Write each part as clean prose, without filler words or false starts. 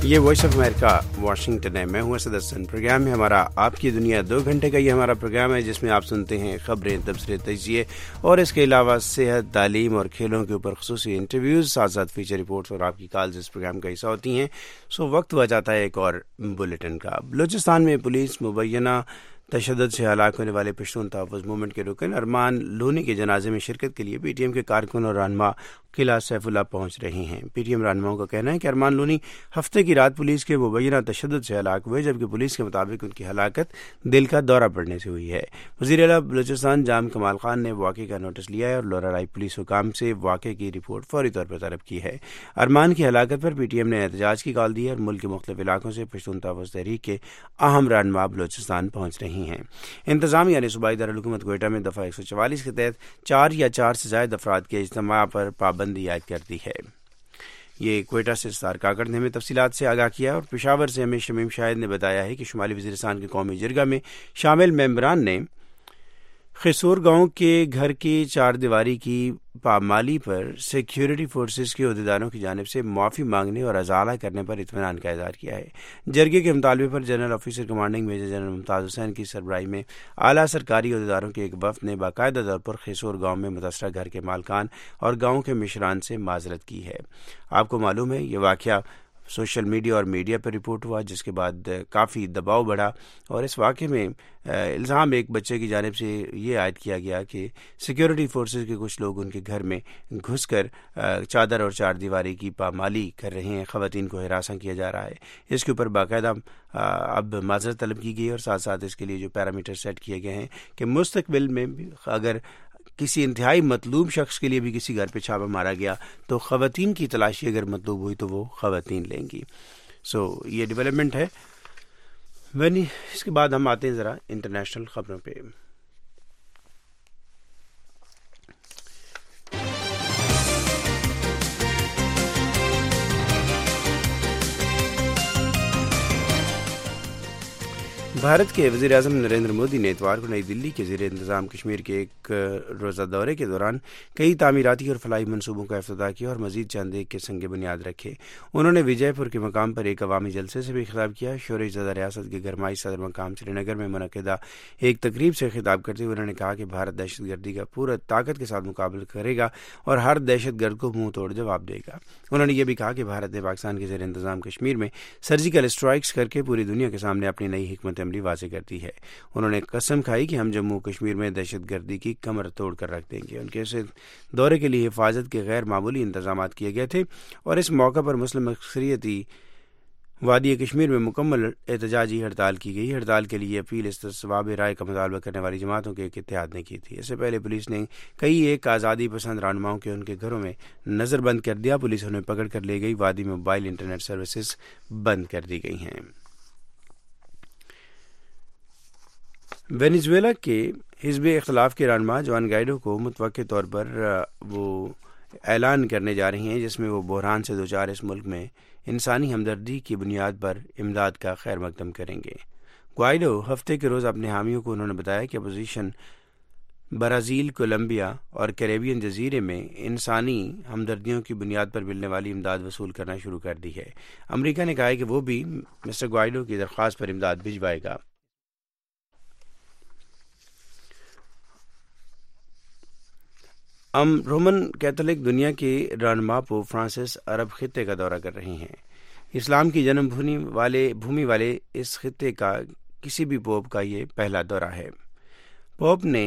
یہ voice of America Washington ہے. میں ہوں اسد حسن. پروگرام ہے ہمارا آپ کی دنیا. 2 گھنٹے کا یہ ہمارا پروگرام ہے جس میں آپ سنتے ہیں خبریں, تبصرے, تجزیے اور اس کے علاوہ صحت, تعلیم اور کھیلوں کے اوپر خصوصی انٹرویوز, ساتھ ساتھ فیچر رپورٹس اور آپ کی کالز اس پروگرام کا حصہ ہوتی ہیں. وقت ہوا جاتا ہے ایک اور بلیٹن کا. بلوچستان میں پولیس مبینہ تشدد سے ہلاک ہونے والے پشتون تحفظ موومنٹ کے رکن ارمان لونی کے جنازے میں شرکت کے لیے پی ٹی ایم کے کارکن اور رہنما قلعہ سیف اللہ پہنچ رہے ہیں. پی ٹی ایم رہنماؤں کا کہنا ہے کہ ارمان لونی ہفتے کی رات پولیس کے مبینہ تشدد سے ہلاک ہوئے, جبکہ پولیس کے مطابق ان کی ہلاکت دل کا دورہ پڑنے سے ہوئی ہے. وزیر اعلیٰ بلوچستان جام کمال خان نے واقعے کا نوٹس لیا ہے اور لورالائی پولیس حکام سے واقعے کی رپورٹ فوری طور پر طلب کی ہے. ارمان کی ہلاکت پر پی ٹی ایم نے احتجاج کی کال دی ہے اور ملک کے مختلف علاقوں سے پشتون تحفظ تحریک کے اہم رہنما بلوچستان پہنچ رہی ہیں. انتظامیہ نے صوبائی دارالحکومت کوئٹہ میں دفعہ 144 کے تحت 4 یا 4 سے زائد افراد کے اجتماع پر پابندی عائد کر دی ہے. یہ کوئٹہ سے سار کاکڑ نے ہمیں تفصیلات سے آگاہ کیا, اور پشاور سے ہمیں شمیم شاہد نے بتایا ہے کہ شمالی وزیرستان کے قومی جرگہ میں شامل ممبران نے خسور گاؤں کے گھر کی 4 دیواری کی پامالی پر سیکیورٹی فورسز کے عہدیداروں کی جانب سے معافی مانگنے اور ازالہ کرنے پر اطمینان کا اظہار کیا ہے. جرگے کے مطالبے پر general officer commanding major general Mumtaz Hussain کی سربراہی میں اعلیٰ سرکاری عہدیداروں کے ایک وفد نے باقاعدہ طور پر خسور گاؤں میں متاثرہ گھر کے مالکان اور گاؤں کے مشران سے معذرت کی ہے. آپ کو معلوم ہے یہ واقعہ سوشل میڈیا اور میڈیا پر رپورٹ ہوا, جس کے بعد کافی دباؤ بڑھا, اور اس واقعے میں الزام ایک بچے کی جانب سے یہ عائد کیا گیا کہ سیکیورٹی فورسز کے کچھ لوگ ان کے گھر میں گھس کر چادر اور 4 دیواری کی پامالی کر رہے ہیں, خواتین کو ہراساں کیا جا رہا ہے. اس کے اوپر باقاعدہ اب معذرت طلب کی گئی, اور ساتھ ساتھ اس کے لیے جو پیرامیٹر سیٹ کیے گئے ہیں کہ مستقبل میں اگر کسی انتہائی مطلوب شخص کے لیے بھی کسی گھر پہ چھاپا مارا گیا تو خواتین کی تلاشی اگر مطلوب ہوئی تو وہ خواتین لیں گی. یہ ڈیولپمنٹ ہے. اس کے بعد ہم آتے ہیں ذرا انٹرنیشنل خبروں پہ. بھارت کے وزیر اعظم نریندر مودی نے اتوار کو نئی دلی کے زیر انتظام کشمیر کے ایک روزہ دورے کے دوران کئی تعمیراتی اور فلاحی منصوبوں کا افتتاح کیا اور مزید چند ایک کے سنگ بنیاد رکھے. انہوں نے وجے پور کے مقام پر ایک عوامی جلسے سے بھی خطاب کیا. شورش زدہ ریاست کے گرمائی صدر مقام سری نگر میں منعقدہ ایک تقریب سے خطاب کرتے ہوئے انہوں نے کہا کہ بھارت دہشت گردی کا پورا طاقت کے ساتھ مقابلہ کرے گا اور ہر دہشت گرد کو منہ توڑ جواب دے گا. انہوں نے یہ بھی کہا کہ بھارت نے پاکستان کے زیر انتظام کشمیر میں سرجیکل اسٹرائکس کر کے پوری دنیا کے سامنے اپنی نئی حکمت عملی واضح کرتی ہے. انہوں نے قسم کھائی کہ ہم جموں کشمیر میں دہشت گردی کی کمر توڑ کر رکھ دیں گے. ان کے اس دورے کے لیے حفاظت کے غیر معمولی انتظامات کیے گئے تھے, اور اس موقع پر مسلم اکثریتی وادی کشمیر میں مکمل احتجاجی ہڑتال کی گئی. ہڑتال کے لیے اپیل استصواب رائے کا مطالبہ کرنے والی جماعتوں کے ایک اتحاد نے کی تھی. اس سے پہلے پولیس نے کئی ایک آزادی پسند رہنماؤں کے ان کے گھروں میں نظر بند کر دیا. پولیس انہیں پکڑ کر لے گئی. وادی میں موبائل انٹرنیٹ سروسز بند کر دی گئی ہیں. وینیزویلا کے حزب اختلاف کے رہنما جوان گائیڈو کو متوقع طور پر وہ اعلان کرنے جا رہی ہیں جس میں وہ بحران سے دوچار اس ملک میں انسانی ہمدردی کی بنیاد پر امداد کا خیر مقدم کریں گے. گوائیڈو ہفتے کے روز اپنے حامیوں کو انہوں نے بتایا کہ اپوزیشن برازیل, کولمبیا اور کیریبین جزیرے میں انسانی ہمدردیوں کی بنیاد پر ملنے والی امداد وصول کرنا شروع کر دی ہے. امریکہ نے کہا ہے کہ وہ بھی مسٹر گوائیڈو کی درخواست پر امداد بھجوائے گا. رومن کیتھولک دنیا کے رہنما پوپ فرانسس عرب خطے کا دورہ کر رہے ہیں. اسلام کی جنم بھومی والے اس خطے کا کسی بھی پوپ کا یہ پہلا دورہ ہے. پوپ نے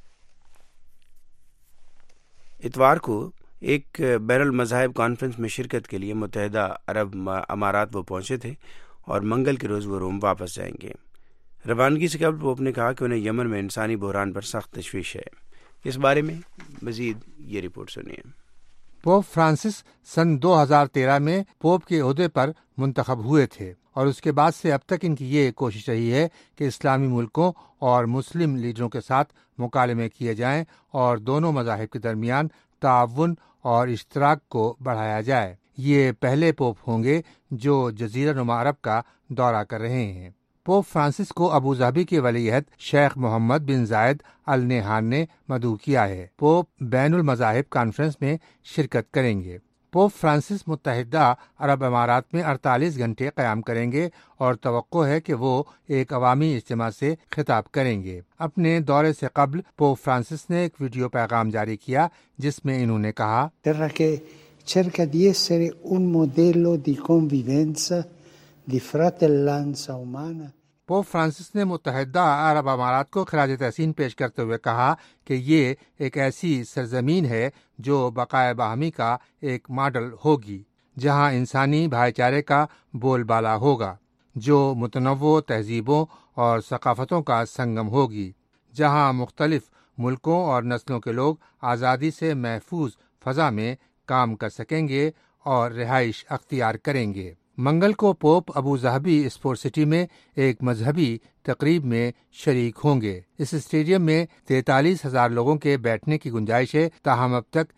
اتوار کو ایک بین المذاہب کانفرنس میں شرکت کے لیے متحدہ عرب امارات وہ پہنچے تھے اور منگل کے روز وہ روم واپس جائیں گے. روانگی سے قبل پوپ نے کہا کہ انہیں یمن میں انسانی بحران پر سخت تشویش ہے. اس بارے میں مزید یہ رپورٹ سنیے. پوپ فرانسس سن 2013 میں پوپ کے عہدے پر منتخب ہوئے تھے, اور اس کے بعد سے اب تک ان کی یہ کوشش رہی ہے کہ اسلامی ملکوں اور مسلم لیڈروں کے ساتھ مکالمے کیے جائیں اور دونوں مذاہب کے درمیان تعاون اور اشتراک کو بڑھایا جائے. یہ پہلے پوپ ہوں گے جو جزیرہ نما عرب کا دورہ کر رہے ہیں. پوپ فرانسس کو ابوظہبی کے ولی عہد شیخ محمد بن زائد ال نہیان نے مدعو کیا ہے. پوپ بین المذاہب کانفرنس میں شرکت کریں گے. پوپ فرانسس متحدہ عرب امارات میں 48 گھنٹے قیام کریں گے اور توقع ہے کہ وہ ایک عوامی اجتماع سے خطاب کریں گے۔ اپنے دورے سے قبل پوپ فرانسس نے ایک ویڈیو پیغام جاری کیا جس میں انہوں نے کہا، terra che cerca di essere un modello di convivenza, di fratellanza umana۔ Pope Francis نے متحدہ عرب امارات کو خراج تحسین پیش کرتے ہوئے کہا کہ یہ ایک ایسی سرزمین ہے جو بقائے باہمی کا ایک ماڈل ہوگی، جہاں انسانی بھائی چارے کا بول بالا ہوگا، جو متنوع تہذیبوں اور ثقافتوں کا سنگم ہوگی، جہاں مختلف ملکوں اور نسلوں کے لوگ آزادی سے محفوظ فضا میں کام کر سکیں گے اور رہائش اختیار کریں گے۔ منگل کو Pope Abu Dhabi sport city میں ایک مذہبی تقریب میں شریک ہوں گے۔ اس اسٹیڈیم میں 43,000 لوگوں کے بیٹھنے کی گنجائش ہے، تاہم اب تک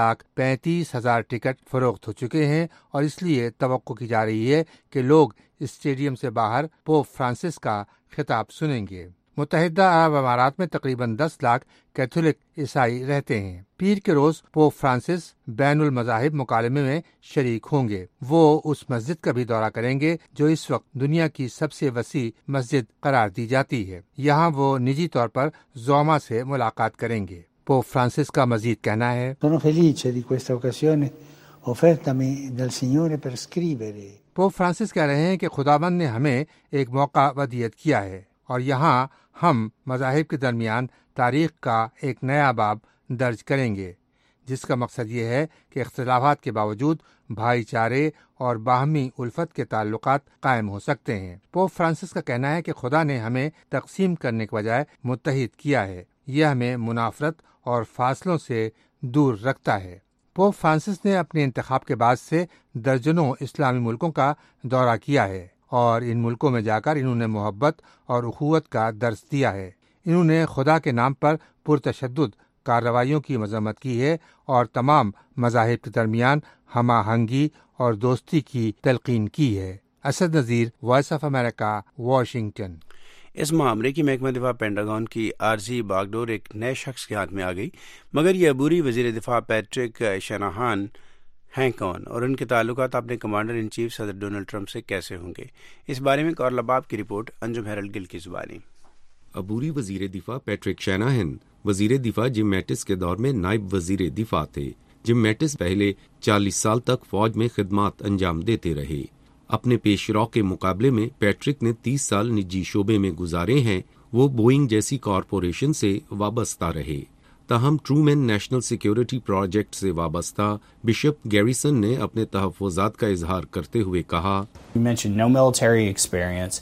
1,35,000 ٹکٹ فروخت ہو چکے ہیں اور اس لیے توقع کی جا رہی ہے کہ لوگ اسٹیڈیم سے باہر پوپ فرانسس کا خطاب سنیں گے۔ متحدہ عرب امارات میں تقریباً 10 لاکھ کیتھولک عیسائی رہتے ہیں۔ پیر کے روز پوپ فرانسس بین المذاہب مکالمے میں شریک ہوں گے۔ وہ اس مسجد کا بھی دورہ کریں گے جو اس وقت دنیا کی سب سے وسیع مسجد قرار دی جاتی ہے۔ یہاں وہ نجی طور پر زعماء سے ملاقات کریں گے۔ پوپ فرانسس کا مزید کہنا ہے، Sono felice di questa occasione offertami dal Signore per scrivere۔ Pope Francis کہہ رہے ہیں کہ خداوند نے ہمیں ایک موقع ودیعت کیا ہے اور یہاں ہم مذاہب کے درمیان تاریخ کا ایک نیا باب درج کریں گے، جس کا مقصد یہ ہے کہ اختلافات کے باوجود بھائی چارے اور باہمی الفت کے تعلقات قائم ہو سکتے ہیں۔ پوپ فرانسس کا کہنا ہے کہ خدا نے ہمیں تقسیم کرنے کے بجائے متحد کیا ہے، یہ ہمیں منافرت اور فاصلوں سے دور رکھتا ہے۔ پوپ فرانسس نے اپنے انتخاب کے بعد سے درجنوں اسلامی ملکوں کا دورہ کیا ہے اور ان ملکوں میں جا کر انہوں نے محبت اور اخوت کا درس دیا ہے۔ انہوں نے خدا کے نام پر پرتشدد کارروائیوں کی مذمت کی ہے اور تمام مذاہب کے درمیان ہم آہنگی اور دوستی کی تلقین کی ہے۔ Asad Nazir, Voice of America, Washington. اس ماہ امریکی محکمہ دفاع پینٹاگون کی عارضی باغڈور ایک نئے شخص کے ہاتھ میں آ گئی، مگر یہ عبوری وزیر دفاع پیٹرک شیناہان ہیں کون اور ان کے تعلقات اپنے کمانڈر ان چیف صدر ڈونلڈ ٹرمپ سے کیسے ہوں گے؟ اس بارے میں کارل لباب کی رپورٹ، انجم ہیرلڈ گل کی زبانی۔ عبوری وزیر دفاع پیٹرک شیناہن وزیر دفاع جم میٹس کے دور میں نائب وزیر دفاع تھے۔ جم میٹس پہلے 40 سال تک فوج میں خدمات انجام دیتے رہے۔ اپنے پیش رو کے مقابلے میں پیٹرک نے 30 سال نجی شعبے میں گزارے ہیں۔ وہ بوئنگ جیسی کارپوریشن سے وابستہ رہے۔ تاہم ٹرومین نیشنل سیکیورٹی پروجیکٹ سے وابستہ بشپ گیریسن نے اپنے تحفظات کا اظہار کرتے ہوئے کہا، You mentioned no military experience.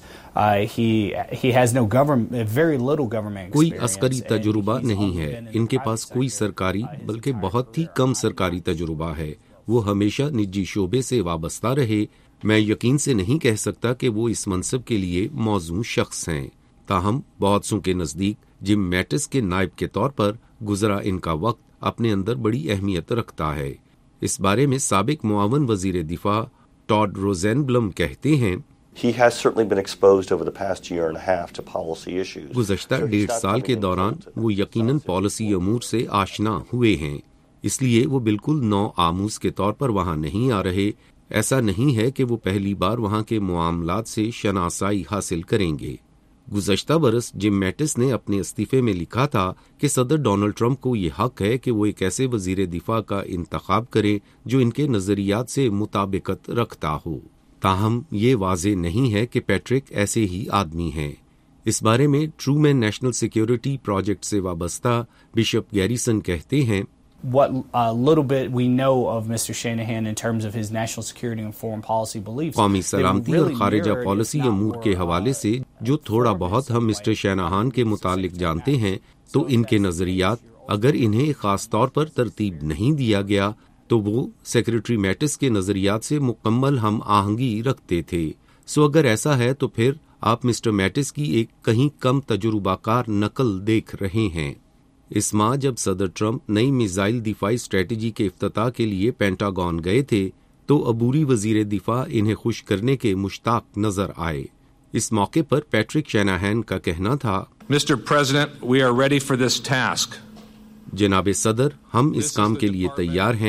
He has no government, very little government experience. کوئی عسکری تجربہ نہیں ہے، ان کے پاس کوئی سرکاری بلکہ بہت ہی کم سرکاری تجربہ ہے۔ وہ ہمیشہ نجی شعبے سے وابستہ رہے۔ میں یقین سے نہیں کہہ سکتا کہ وہ اس منصب کے لیے موزوں شخص ہیں۔ تاہم بہت سو کے نزدیک جم میٹس کے نائب کے طور پر گزرا ان کا وقت اپنے اندر بڑی اہمیت رکھتا ہے۔ اس بارے میں سابق معاون وزیر دفاع ٹاڈ روزینبلم کہتے ہیں، He has certainly been exposed over the past year and a half to policy issues. گزشتہ 1.5 سال کے دوران وہ یقیناً پالیسی امور سے آشنا ہوئے ہیں، اس لیے وہ بالکل نو آموز کے طور پر وہاں نہیں آ رہے۔ ایسا نہیں ہے کہ وہ پہلی بار وہاں کے معاملات سے شناسائی حاصل کریں گے۔ گزشتہ برس جم میٹس نے اپنے استعفے میں لکھا تھا کہ صدر ڈونلڈ ٹرمپ کو یہ حق ہے کہ وہ ایک ایسے وزیر دفاع کا انتخاب کرے جو ان کے نظریات سے مطابقت رکھتا ہو۔ تاہم یہ واضح نہیں ہے کہ پیٹرک ایسے ہی آدمی ہیں۔ اس بارے میں ٹرومین نیشنل سیکیورٹی پروجیکٹ سے وابستہ بشپ گیریسن کہتے ہیں، What little bit we know of Mr. Shanahan in terms of his national security and foreign policy beliefs. قومی سلامتی اور خارجہ پالیسی امور کے حوالے سے جو تھوڑا بہت ہم مسٹر شیناہان کے متعلق جانتے ہیں، تو ان کے نظریات اگر انہیں خاص طور پر ترتیب نہیں دیا گیا تو وہ سیکریٹری میٹس کے نظریات سے مکمل ہم آہنگی رکھتے تھے۔ سو اگر ایسا ہے تو پھر آپ مسٹر میٹس کی ایک کہیں کم تجربہ کار نقل دیکھ رہے ہیں۔ اس ماہ جب صدر ٹرمپ نئی میزائل دفاعی اسٹریٹجی کے افتتاح کے لیے پینٹاگون گئے تھے تو عبوری وزیر دفاع انہیں خوش کرنے کے مشتاق نظر آئے۔ اس موقع پر پیٹرک شیناہان کا کہنا تھا، Mr. President, we are ready for this task. جناب صدر، ہم اس کام کے لیے تیار ہیں۔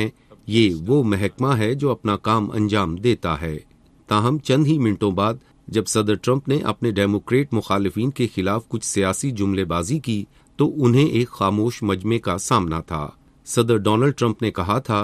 یہ وہ محکمہ ہے جو اپنا کام انجام دیتا ہے. تاہم چند ہی منٹوں بعد جب صدر ٹرمپ نے اپنے ڈیموکریٹ مخالفین کے خلاف کچھ سیاسی جملے بازی کی تو انہیں ایک خاموش مجمع کا سامنا تھا. صدر ڈونلڈ ٹرمپ نے کہا تھا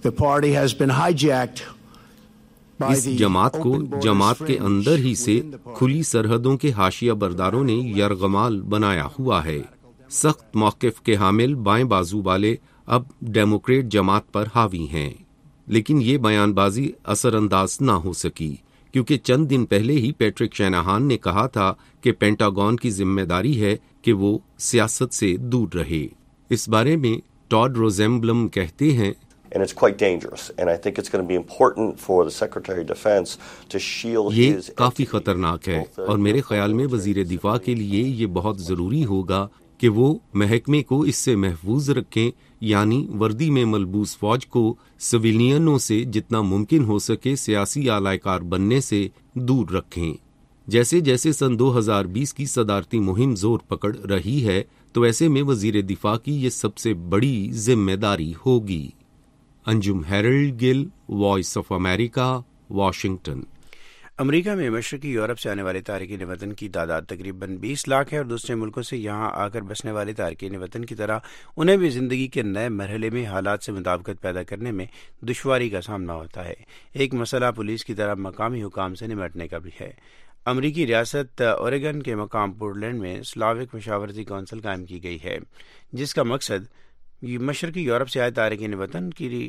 اس جماعت کو جماعت کے اندر ہی سے کھلی سرحدوں کے حاشیہ برداروں نے یرغمال بنایا ہوا ہے. سخت موقف کے حامل بائیں بازو والے اب ڈیموکریٹ جماعت پر حاوی ہیں. لیکن یہ بیان بازی اثر انداز نہ ہو سکی کیونکہ چند دن پہلے ہی پیٹرک شیناہان نے کہا تھا کہ پینٹاگون کی ذمہ داری ہے کہ وہ سیاست سے دور رہے. اس بارے میں ٹاڈ روزنبلم کہتے ہیں And it's quite dangerous. And I think it's going to be important for the Secretary of Defense to shield یہ his... کافی خطرناک ہے اور میرے خیال میں وزیر دفاع کے لیے یہ بہت ضروری ہوگا کہ وہ محکمے کو اس سے محفوظ رکھیں، یعنی وردی میں ملبوس فوج کو سویلینوں سے جتنا ممکن ہو سکے سیاسی اعلی کار بننے سے دور رکھیں. جیسے جیسے سن 2020 کی صدارتی مہم زور پکڑ رہی ہے تو ایسے میں وزیر دفاع کی یہ سب سے بڑی ذمہ داری ہوگی. Anjum Harold Gill, Voice of America, Washington. امریکہ میں مشرقی یورپ سے آنے والے تارکین وطن کی تعداد تقریباً 20 لاکھ ہے اور دوسرے ملکوں سے یہاں آ کر بسنے والے تارکین وطن کی طرح انہیں بھی زندگی کے نئے مرحلے میں حالات سے مطابقت پیدا کرنے میں دشواری کا سامنا ہوتا ہے. ایک مسئلہ پولیس کی طرح مقامی حکام سے نمٹنے کا بھی ہے. امریکی ریاست اوریگن کے مقام پورٹلینڈ میں سلاوک مشاورتی کونسل قائم کی گئی ہے جس کا مقصد مشرقی یورپ سے آئے تارکین وطن کی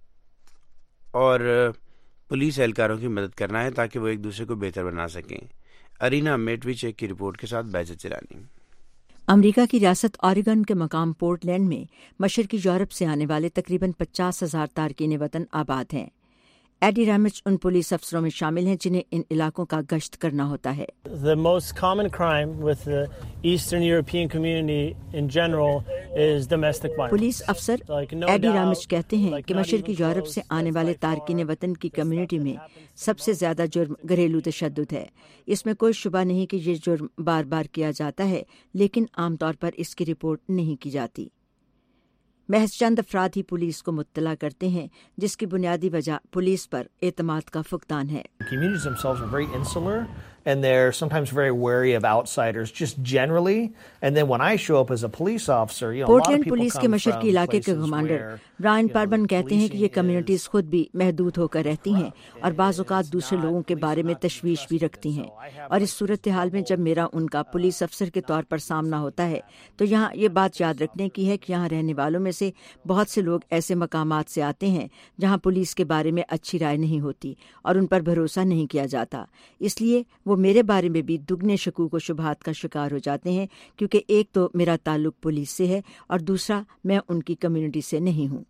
اور پولیس اہلکاروں کی مدد کرنا ہے تاکہ وہ ایک دوسرے کو بہتر بنا سکیں. ارینا میٹویچیک کی رپورٹ کے ساتھ بیجت چلانی. امریکہ کی ریاست اوریگن کے مقام پورٹلینڈ میں مشرقی یورپ سے آنے والے تقریباً 50,000 تارکین وطن آباد ہیں. ایڈی ریمچ ان پولیس افسروں میں شامل ہیں جنہیں ان علاقوں کا گشت کرنا ہوتا ہے. The most common crime with the Eastern European community in general is domestic violence. Police افسر ایڈی ریمچ کہتے ہیں کہ مشرقی یورپ سے آنے والے تارکین وطن کی کمیونٹی میں سب سے زیادہ جرم گھریلو تشدد ہے. اس میں کوئی شبہ نہیں کہ یہ جرم بار بار کیا جاتا ہے لیکن عام طور پر اس کی رپورٹ نہیں کی جاتی. محض چند افراد ہی پولیس کو مطلع کرتے ہیں جس کی بنیادی وجہ پولیس پر اعتماد کا فقدان ہے. Communities themselves are very insular and they're sometimes very wary of outsiders just generally. And then when I show up as a police officer, you know, a lot of Portland people police come کے from مشرقی علاقے کے places commander where Brian پربن کہتے ہیں کہ یہ communities خود بھی محدود ہو کر رہتی ہیں اور بعض اوقات دوسرے لوگوں کے بارے میں تشویش بھی رکھتی ہیں. اور اس صورتحال میں جب میرا ان کا پولیس افسر کے طور پر سامنا ہوتا ہے تو یہاں یہ بات یاد رکھنے کی ہے کہ یہاں رہنے والوں میں سے بہت سے لوگ ایسے مقامات سے آتے ہیں جہاں پولیس کے بارے میں اچھی رائے نہیں ہوتی اور ان پر بھروسہ نہیں کیا جاتا. اس لیے وہ میرے بارے میں بھی دگنے شکوک و شبہات کا شکار ہو جاتے ہیں کیونکہ ایک تو میرا تعلق پولیس سے ہے اور دوسرا میں ان کی کمیونٹی سے نہیں ہوں.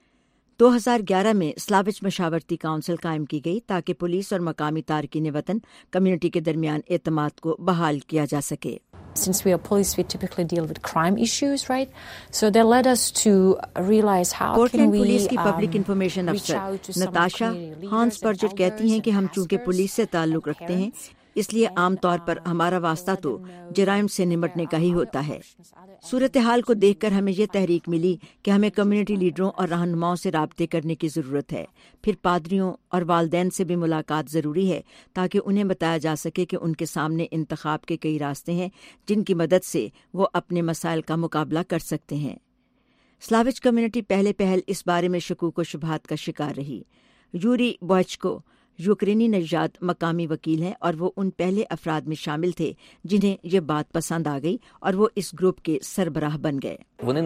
2011 میں سلاوچ مشاورتی کونسل قائم کی گئی تاکہ پولیس اور مقامی تارکین وطن کمیونٹی کے درمیان اعتماد کو بحال کیا جا سکے. Since we are police, we typically deal with crime issues, right? So that led us to realize how can we police کی پبلک انفارمیشن افسر نتاشا ہانس پرجر کہتی ہیں کہ ہم چونکہ پولیس سے تعلق رکھتے ہیں اس لیے عام طور پر ہمارا واسطہ تو جرائم سے نمٹنے کا ہی ہوتا ہے. صورتحال کو دیکھ کر ہمیں یہ تحریک ملی کہ ہمیں کمیونٹی لیڈروں اور رہنماؤں سے رابطے کرنے کی ضرورت ہے. پھر پادریوں اور والدین سے بھی ملاقات ضروری ہے تاکہ انہیں بتایا جا سکے کہ ان کے سامنے انتخاب کے کئی راستے ہیں جن کی مدد سے وہ اپنے مسائل کا مقابلہ کر سکتے ہیں. سلاوچ کمیونٹی پہل اس بارے میں شکوک و شبہات کا شکار رہی. یوری بوئچکو یوکرینی نژاد مقامی وکیل ہیں اور وہ ان پہلے افراد میں شامل تھے جنہیں یہ بات پسند آ گئی اور وہ اس گروپ کے سربراہ بن گئے.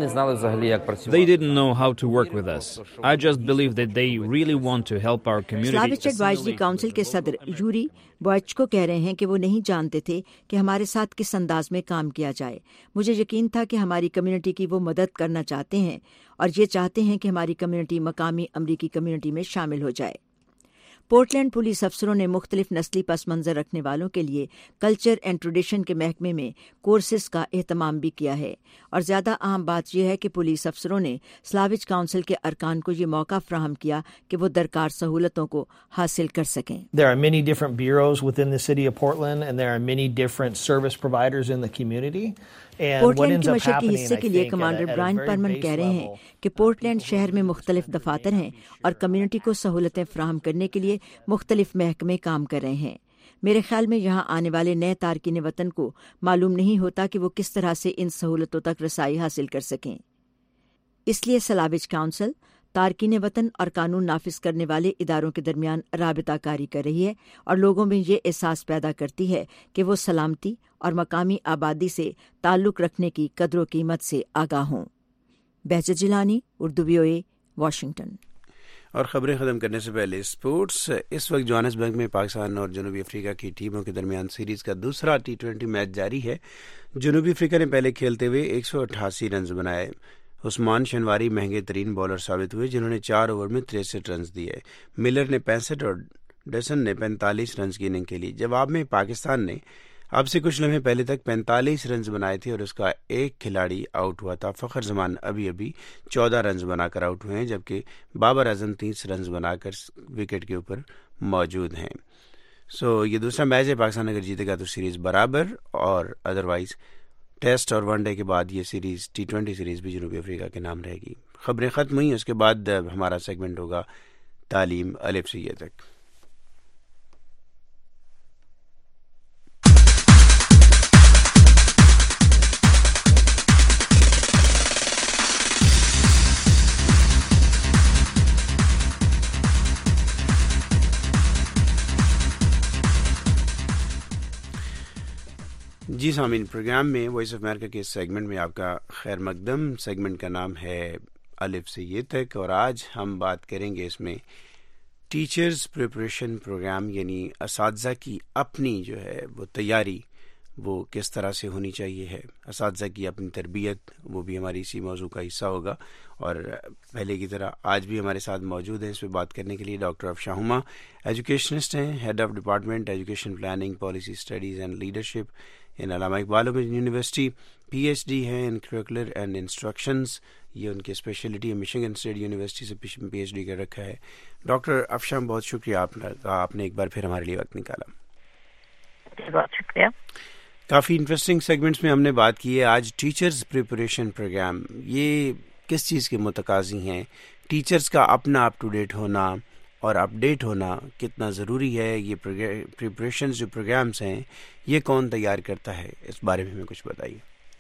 They didn't know how to work with us. I just believe that they really want to help our community. Slavic advisory council کے صدر یوری بوئچکو کہہ رہے ہیں کہ وہ نہیں جانتے تھے کہ ہمارے ساتھ کس انداز میں کام کیا جائے. مجھے یقین تھا کہ ہماری کمیونٹی کی وہ مدد کرنا چاہتے ہیں اور یہ چاہتے ہیں کہ ہماری کمیونٹی مقامی امریکی کمیونٹی میں شامل ہو جائے. پورٹلینڈ پولیس افسروں نے مختلف نسلی پس منظر رکھنے والوں کے لیے کلچر اینڈ ٹریڈیشن کے محکمے میں کورسز کا اہتمام بھی کیا ہے. اور زیادہ اہم بات یہ ہے کہ پولیس افسروں نے سلاوچ کونسل کے ارکان کو یہ موقع فراہم کیا کہ وہ درکار سہولتوں کو حاصل کر سکیں. There are many different bureaus within the city of Portland and there are many different service providers in the community. Portland کے مشرقی حصے کے لیے کمانڈر برائن پرمن کہہ رہے ہیں کہ پورٹلینڈ شہر میں مختلف دفاتر ہیں اور کمیونٹی کو سہولتیں فراہم کرنے کے لیے مختلف محکمے کام کر رہے ہیں. میرے خیال میں یہاں آنے والے نئے تارکین وطن کو معلوم نہیں ہوتا کہ وہ کس طرح سے ان سہولتوں تک رسائی حاصل کر سکیں. اس لیے سلاویج کونسل تارکین وطن اور قانون نافذ کرنے والے اداروں کے درمیان رابطہ کاری کر رہی ہے اور لوگوں میں یہ احساس پیدا کرتی ہے کہ وہ سلامتی اور مقامی آبادی سے تعلق رکھنے کی قدر و قیمت سے آگاہ ہوں. Bahjat Jilani, Urdu VOA، Washington. اور خبریں ختم کرنے سے پہلے اسپورٹس. اس وقت جوہانسبرگ میں پاکستان اور جنوبی افریقہ کی ٹیموں کے درمیان سیریز کا دوسرا T20 میچ جاری ہے. جنوبی افریقہ نے پہلے کھیلتے ہوئے 188 رنز بنائے. عثمان شنواری مہنگے ترین بالر ثابت ہوئے جنہوں نے 4 اوور میں 63 رنز دیے. ملر نے 65 اور ڈیسن نے 45 رنز کی اننگ کھیلی. جواب میں پاکستان نے اب سے کچھ لمحے پہلے تک 45 رنز بنائے تھے اور اس کا ایک کھلاڑی آؤٹ ہوا تھا. فخر زمان ابھی 14 رنز بنا کر آؤٹ ہوئے ہیں جبکہ بابر اعظم 30 رنز بنا کر وکٹ کے اوپر موجود ہیں. یہ دوسرا میچ ہے. پاکستان اگر جیتے گا تو سیریز برابر اور ادروائز ٹیسٹ اور ون ڈے کے بعد یہ سیریز T20 سیریز بھی جنوبی افریقہ کے نام رہے گی. خبریں ختم ہوئیں. اس کے بعد ہمارا سیگمنٹ ہوگا تعلیم الف سے یہ تک. جی سامعین، پروگرام میں وائس آف امریکہ کے سیگمنٹ میں آپ کا خیر مقدم. سیگمنٹ کا نام ہے الف سے یہ تک اور آج ہم بات کریں گے اس میں ٹیچرز پریپریشن پروگرام، یعنی اساتذہ کی اپنی جو ہے وہ تیاری وہ کس طرح سے ہونی چاہیے ہے. اساتذہ کی اپنی تربیت وہ بھی ہماری اسی موضوع کا حصہ ہوگا. اور پہلے کی طرح آج بھی ہمارے ساتھ موجود ہیں اس پہ بات کرنے کے لیے ڈاکٹر افشاں ہما، ایجوکیشنسٹ ہیں، head of department education planning policy studies and leadership in Allama Iqbal university. PhD ہیں ان کریکولر اینڈ انسٹرکشنز، یہ ان کی اسپیشلٹی ہے. مشیگن اسٹیٹ یونیورسٹی سے PhD کر رکھا ہے. ڈاکٹر افشاں بہت شکریہ آپ نے ایک بار پھر ہمارے لیے وقت نکالا. بہت شکریہ. کافی انٹرسٹنگ سیگمنٹس میں ہم نے بات کی ہے. آج ٹیچرز پریپریشن پروگرام یہ کس چیز کے متقاضی ہیں؟ ٹیچرز کا اپنا اپ ٹو ڈیٹ ہونا اور اپ ڈیٹ ہونا کتنا ضروری ہے؟ یہ پریپریشن جو پروگرامز ہیں یہ کون تیار کرتا ہے؟ اس بارے میں ہمیں کچھ بتائیے.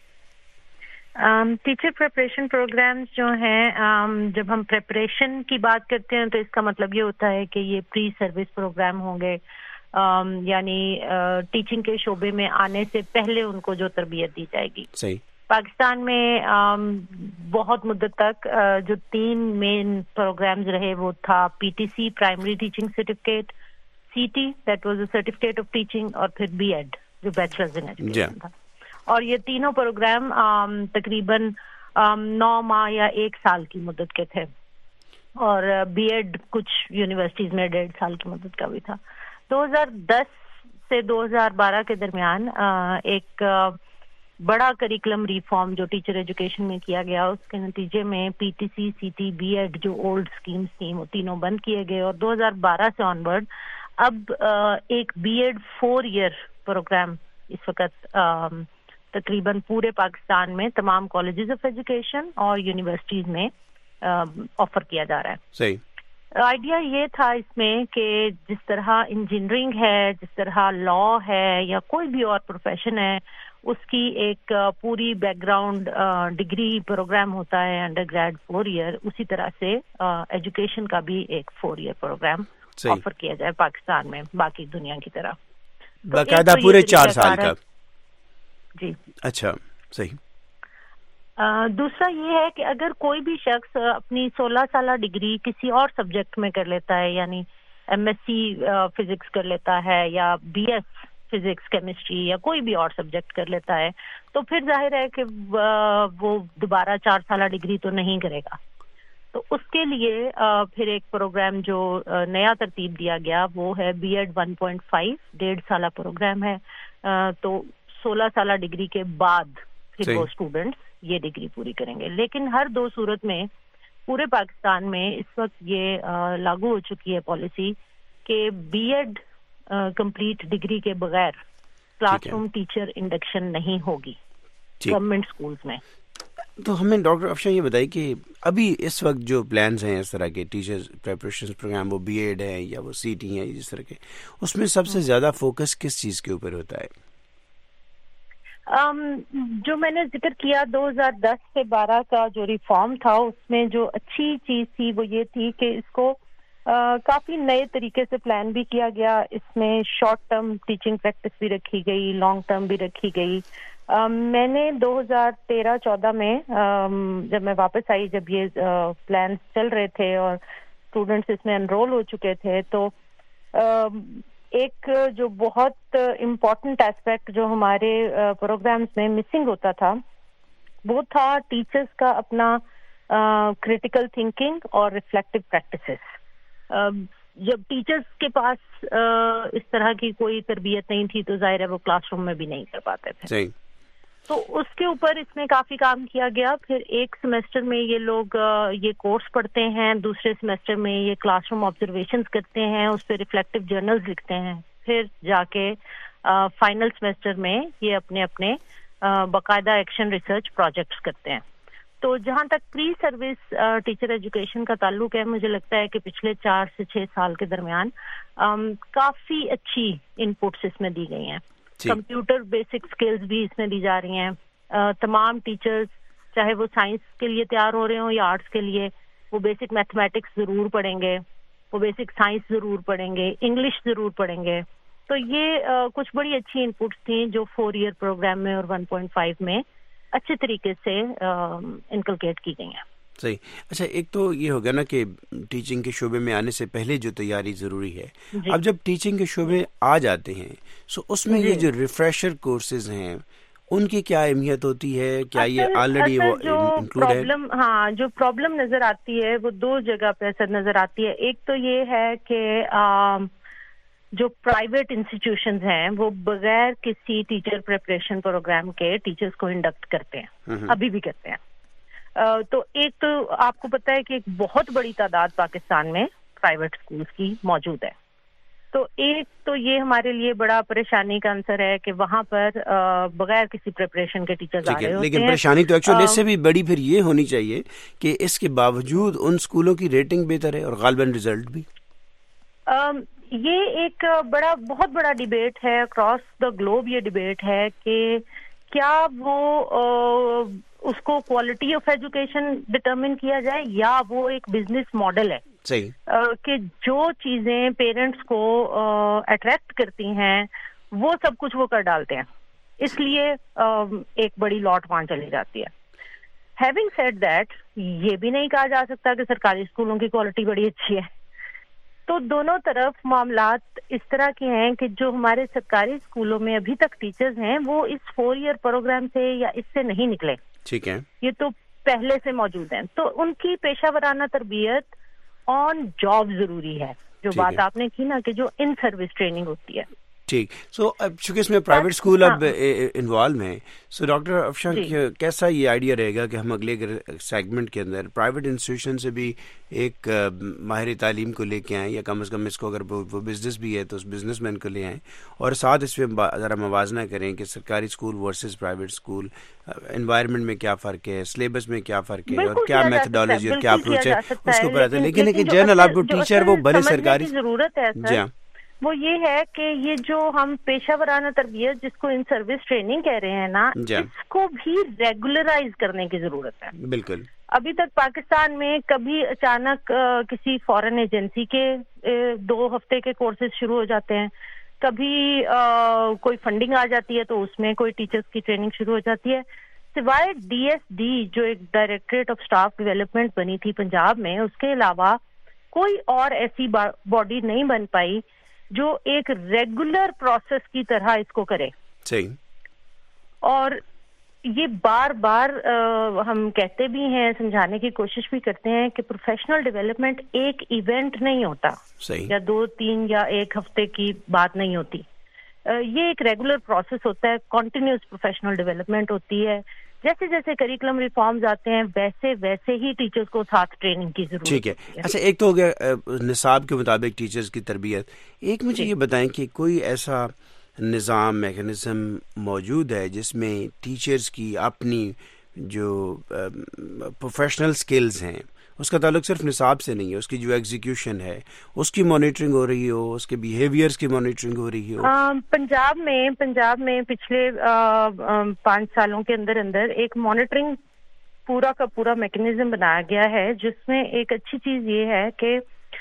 ٹیچر پریپریشن پروگرامز جو ہیں، جب ہم پریپریشن کی بات کرتے ہیں تو اس کا مطلب یہ ہوتا ہے کہ یہ پری سروس پروگرام ہوں گے، یعنی ٹیچنگ کے شعبے میں آنے سے پہلے ان کو جو تربیت دی جائے گی. صحیح. پاکستان میں بہت مدت تک جو 3 مین پروگرامز رہے وہ تھا PTC primary teaching certificate, CT that was a certificate of teaching, اور پھر B.Ed جو بیچلرز ان ایجوکیشن تھا. اور یہ تینوں پروگرام تقریباً 9 ماہ یا 1 سال کی مدت کے تھے، اور B.Ed کچھ یونیورسٹیز میں 1.5 سال کی مدت کا بھی تھا. 2010 سے 2012 کے درمیان ایک بڑا کریکولم ریفارم جو ٹیچر ایجوکیشن میں کیا گیا، اس کے نتیجے میں PTC CT B.Ed جو اولڈ اسکیمز تھیں وہ تینوں بند کیے گئے، اور 2012 سے آن ورڈ اب ایک B.Ed 4 ایئر پروگرام اس وقت تقریباً پورے پاکستان میں تمام کالجز آف ایجوکیشن اور یونیورسٹیز میں آفر کیا جا رہا ہے. صحیح. آئیڈیا یہ تھا اس میں کہ جس طرح انجینئرنگ ہے، جس طرح لا ہے یا کوئی بھی اور پروفیشن ہے، اس کی ایک پوری بیک گراؤنڈ ڈگری پروگرام ہوتا ہے انڈر گریڈ 4 ایئر، اسی طرح سے ایجوکیشن کا بھی ایک 4 ایئر پروگرام آفر کیا جائے پاکستان میں باقی دنیا کی طرح. باقاعدہ پورے 4 سال کا. جی. اچھا. صحیح. دوسرا یہ ہے کہ اگر کوئی بھی شخص اپنی 16 سالہ ڈگری کسی اور سبجیکٹ میں کر لیتا ہے، یعنی MSc فزکس کر لیتا ہے یا BS فزکس کیمسٹری یا کوئی بھی اور سبجیکٹ کر لیتا ہے، تو پھر ظاہر ہے کہ وہ دوبارہ 4 سالہ ڈگری تو نہیں کرے گا. تو اس کے لیے پھر ایک پروگرام جو نیا ترتیب دیا گیا وہ ہے B.Ed 1.5، 1.5 سالہ پروگرام ہے. تو 16 سالہ ڈگری کے بعد پھر وہ اسٹوڈنٹس یہ ڈگری پوری کریں گے. لیکن ہر 2 صورت میں پورے پاکستان میں اس وقت یہ لاگو ہو چکی ہے پالیسی کہ B.Ed کمپلیٹ ڈگری کے بغیر کلاس روم ٹیچر انڈکشن نہیں ہوگی. گورنمنٹ اسکولس میں. تو ہمیں ڈاکٹر افشاں یہ بتائیے کہ ابھی اس وقت جو پلانز ہیں اس طرح کے ٹیچرز پریپریشن پروگرام، وہ بی ایڈ ہے یا وہ سی ٹی ہیں جس طرح کے، اس میں سب سے زیادہ فوکس کس چیز کے اوپر ہوتا ہے؟ جو میں نے ذکر کیا 2010 سے 12 کا جو ریفارم تھا، اس میں جو اچھی چیز تھی وہ یہ تھی کہ اس کو کافی نئے طریقے سے پلان بھی کیا گیا. اس میں شارٹ ٹرم ٹیچنگ پریکٹس بھی رکھی گئی، لانگ ٹرم بھی رکھی گئی. میں نے 2013-14 میں جب میں واپس آئی، جب یہ پلانس چل رہے تھے اور اسٹوڈنٹس اس میں انرول ہو چکے تھے، تو ایک جو بہت امپورٹنٹ ایسپیکٹ جو ہمارے پروگرامز میں مسنگ ہوتا تھا وہ تھا ٹیچرز کا اپنا کریٹیکل تھنکنگ اور ریفلیکٹیو پریکٹسز. جب ٹیچرز کے پاس اس طرح کی کوئی تربیت نہیں تھی تو ظاہر ہے وہ کلاس روم میں بھی نہیں کر پاتے تھے. تو اس کے اوپر اس میں کافی کام کیا گیا. پھر ایک سیمسٹر میں یہ لوگ یہ کورس پڑھتے ہیں، دوسرے سیمسٹر میں یہ کلاس روم آبزرویشنز کرتے ہیں، اس پہ ریفلیکٹیو جرنلز لکھتے ہیں. پھر جا کے فائنل سیمسٹر میں یہ اپنے اپنے باقاعدہ ایکشن ریسرچ پروجیکٹس کرتے ہیں. تو جہاں تک پری سروس ٹیچر ایجوکیشن کا تعلق ہے، مجھے لگتا ہے کہ پچھلے 4 سے 6 سال کے درمیان کافی اچھی ان پٹس اس میں دی گئی ہیں. کمپیوٹر بیسک سکلز بھی اس میں دی جا رہی ہیں. تمام ٹیچرز چاہے وہ سائنس کے لیے تیار ہو رہے ہوں یا آرٹس کے لیے، وہ بیسک میتھمیٹکس ضرور پڑھیں گے، وہ بیسک سائنس ضرور پڑھیں گے، انگلش ضرور پڑھیں گے. تو یہ کچھ بڑی اچھی ان پٹس تھیں جو 4 ایئر پروگرام میں اور 1.5 میں اچھے طریقے سے انکلکیٹ کی گئی ہیں. صحیح. اچھا، ایک تو یہ ہوگا نا کہ ٹیچنگ کے شعبے میں آنے سے پہلے جو تیاری ضروری ہے، اب جب ٹیچنگ کے شعبے آ جاتے ہیں سو اس میں یہ جو ریفریشر کورسز ہیں ان کی کیا اہمیت ہوتی ہے؟ کیا یہ آلریڈی انکلوڈ ہے؟ ہاں، جو پرابلم نظر آتی ہے وہ 2 جگہ پہ اثر نظر آتی ہے. ایک تو یہ ہے کہ جو پرائیویٹ انسٹیٹیوشنز ہیں وہ بغیر کسی ٹیچر پریپریشن پروگرام کے ٹیچرز کو انڈکٹ کرتے ہیں، ابھی بھی کرتے ہیں. تو ایک تو آپ کو پتہ ہے کہ ایک بہت بڑی تعداد پاکستان میں پرائیویٹ اسکولز کی موجود ہے. تو ایک تو یہ ہمارے لیے بڑا پریشانی کا عنصر ہے کہ وہاں پر بغیر کسی پریپریشن کے ٹیچرز آ رہے ہوتے ہیں. لیکن پریشانی تو ایکچولی اس سے بھی بڑی پھر یہ ہونی چاہیے کہ اس کے باوجود ان اسکولوں کی ریٹنگ بہتر ہے اور غالباً رزلٹ بھی. یہ ایک بہت بڑا ڈیبیٹ ہے اکراس دا گلوب. یہ ڈیبیٹ ہے کہ کیا وہ اس کو کوالٹی آف ایجوکیشن ڈٹرمن کیا جائے یا وہ ایک بزنس ماڈل ہے. صحیح. کہ جو چیزیں پیرنٹس کو اٹریکٹ کرتی ہیں وہ سب کچھ وہ کر ڈالتے ہیں، اس لیے ایک بڑی لاٹ وہاں چلی جاتی ہے. ہیونگ سیڈ دیٹ، یہ بھی نہیں کہا جا سکتا کہ سرکاری اسکولوں کی کوالٹی بڑی اچھی ہے. تو دونوں طرف معاملات اس طرح کے ہیں کہ جو ہمارے سرکاری اسکولوں میں ابھی تک ٹیچرز ہیں وہ اس 4 ایئر پروگرام سے یا اس سے نہیں نکلے. ٹھیک ہے. یہ تو پہلے سے موجود ہیں. تو ان کی پیشہ ورانہ تربیت آن جاب ضروری ہے. جو بات آپ نے کی نا کہ جو ان سروس ٹریننگ ہوتی ہے. ٹھیک. سو اب چونکہ اس میں پرائیویٹ اسکول اب انوالو ہیں، سو ڈاکٹر افشاں کیسا یہ آئیڈیا رہے گا کہ ہم اگلے سیگمنٹ کے اندر پرائیویٹ انسٹیٹیوشن سے بھی ایک ماہر تعلیم کو لے کے آئیں، یا کم از کم اس کو اگر وہ بزنس بھی ہے تو اس بزنس مین کو لے آئیں، اور ساتھ اس پہ ذرا موازنہ کریں کہ سرکاری school versus private school, environment میں کیا فرق ہے، سلیبس میں کیا فرق ہے، اور کیا میتھڈالوجی اور کیا اپروچ ہے اس کو پتہ ہے. لیکن ایک جنرل آپ کو ٹیچر وہ بھلے سرکاری ضرورت ہے. جی ہاں. وہ یہ ہے کہ یہ جو ہم پیشہ ورانہ تربیت جس کو ان سروس ٹریننگ کہہ رہے ہیں نا، اس کو بھی ریگولرائز کرنے کی ضرورت ہے. بالکل. ابھی تک پاکستان میں کبھی اچانک کسی فارن ایجنسی کے 2 ہفتے کے کورسز شروع ہو جاتے ہیں، کبھی کوئی فنڈنگ آ جاتی ہے تو اس میں کوئی ٹیچرز کی ٹریننگ شروع ہو جاتی ہے. سوائے DSD جو ایک ڈائریکٹریٹ آف اسٹاف ڈیولپمنٹ بنی تھی پنجاب میں، اس کے علاوہ کوئی اور ایسی باڈی نہیں بن پائی جو ایک ریگولر پروسیس کی طرح اس کو کرے. صحیح. اور یہ بار بار ہم کہتے بھی ہیں، سمجھانے کی کوشش بھی کرتے ہیں کہ پروفیشنل ڈیولپمنٹ ایک ایونٹ نہیں ہوتا. صحیح. یا 2, 3 یا 1 ہفتے کی بات نہیں ہوتی. یہ ایک ریگولر پروسیس ہوتا ہے، کنٹینیوس پروفیشنل ڈیولپمنٹ ہوتی ہے. جیسے جیسے کریکولم ریفارمز آتے ہیں ویسے ویسے ہی ٹیچرز کو ساتھ ٹریننگ کی ضرورت ہے. ٹھیک ہے. اچھا، ایک تو ہو گیا نصاب کے مطابق ٹیچرز کی تربیت. ایک مجھے یہ بتائیں کہ کوئی ایسا نظام میکنزم موجود ہے جس میں ٹیچرز کی اپنی جو پروفیشنل سکلز ہیں اس کا تعلق صرف نصاب سے نہیں ہے، اس کی جو ایگزیکیوشن ہے اس کی مانیٹرنگ ہو رہی ہو، اس کے بیہیویئرز کی مانیٹرنگ ہو رہی ہو؟ پنجاب میں پچھلے 5 سالوں کے اندر ایک مانیٹرنگ پورا کا پورا میکنزم بنایا گیا ہے، جس میں ایک اچھی چیز یہ ہے کہ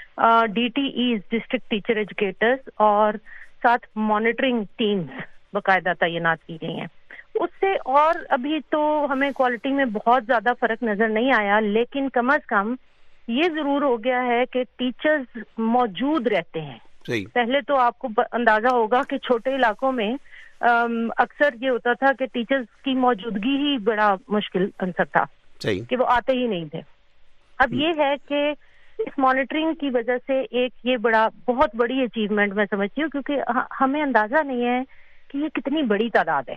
DTEs ڈسٹرکٹ ٹیچر ایجوکیٹرز اور ساتھ مانیٹرنگ ٹیمز باقاعدہ تعینات کی گئی ہیں. اس سے اور ابھی تو ہمیں کوالٹی میں بہت زیادہ فرق نظر نہیں آیا، لیکن کم از کم یہ ضرور ہو گیا ہے کہ ٹیچرز موجود رہتے ہیں. پہلے تو آپ کو اندازہ ہوگا کہ چھوٹے علاقوں میں اکثر یہ ہوتا تھا کہ ٹیچرز کی موجودگی ہی بڑا مشکل عنصر تھا کہ وہ آتے ہی نہیں تھے. اب یہ ہے کہ اس مانیٹرنگ کی وجہ سے ایک یہ بہت بڑی اچیومنٹ میں سمجھتی ہوں، کیونکہ ہمیں اندازہ نہیں ہے کہ یہ کتنی بڑی تعداد ہے.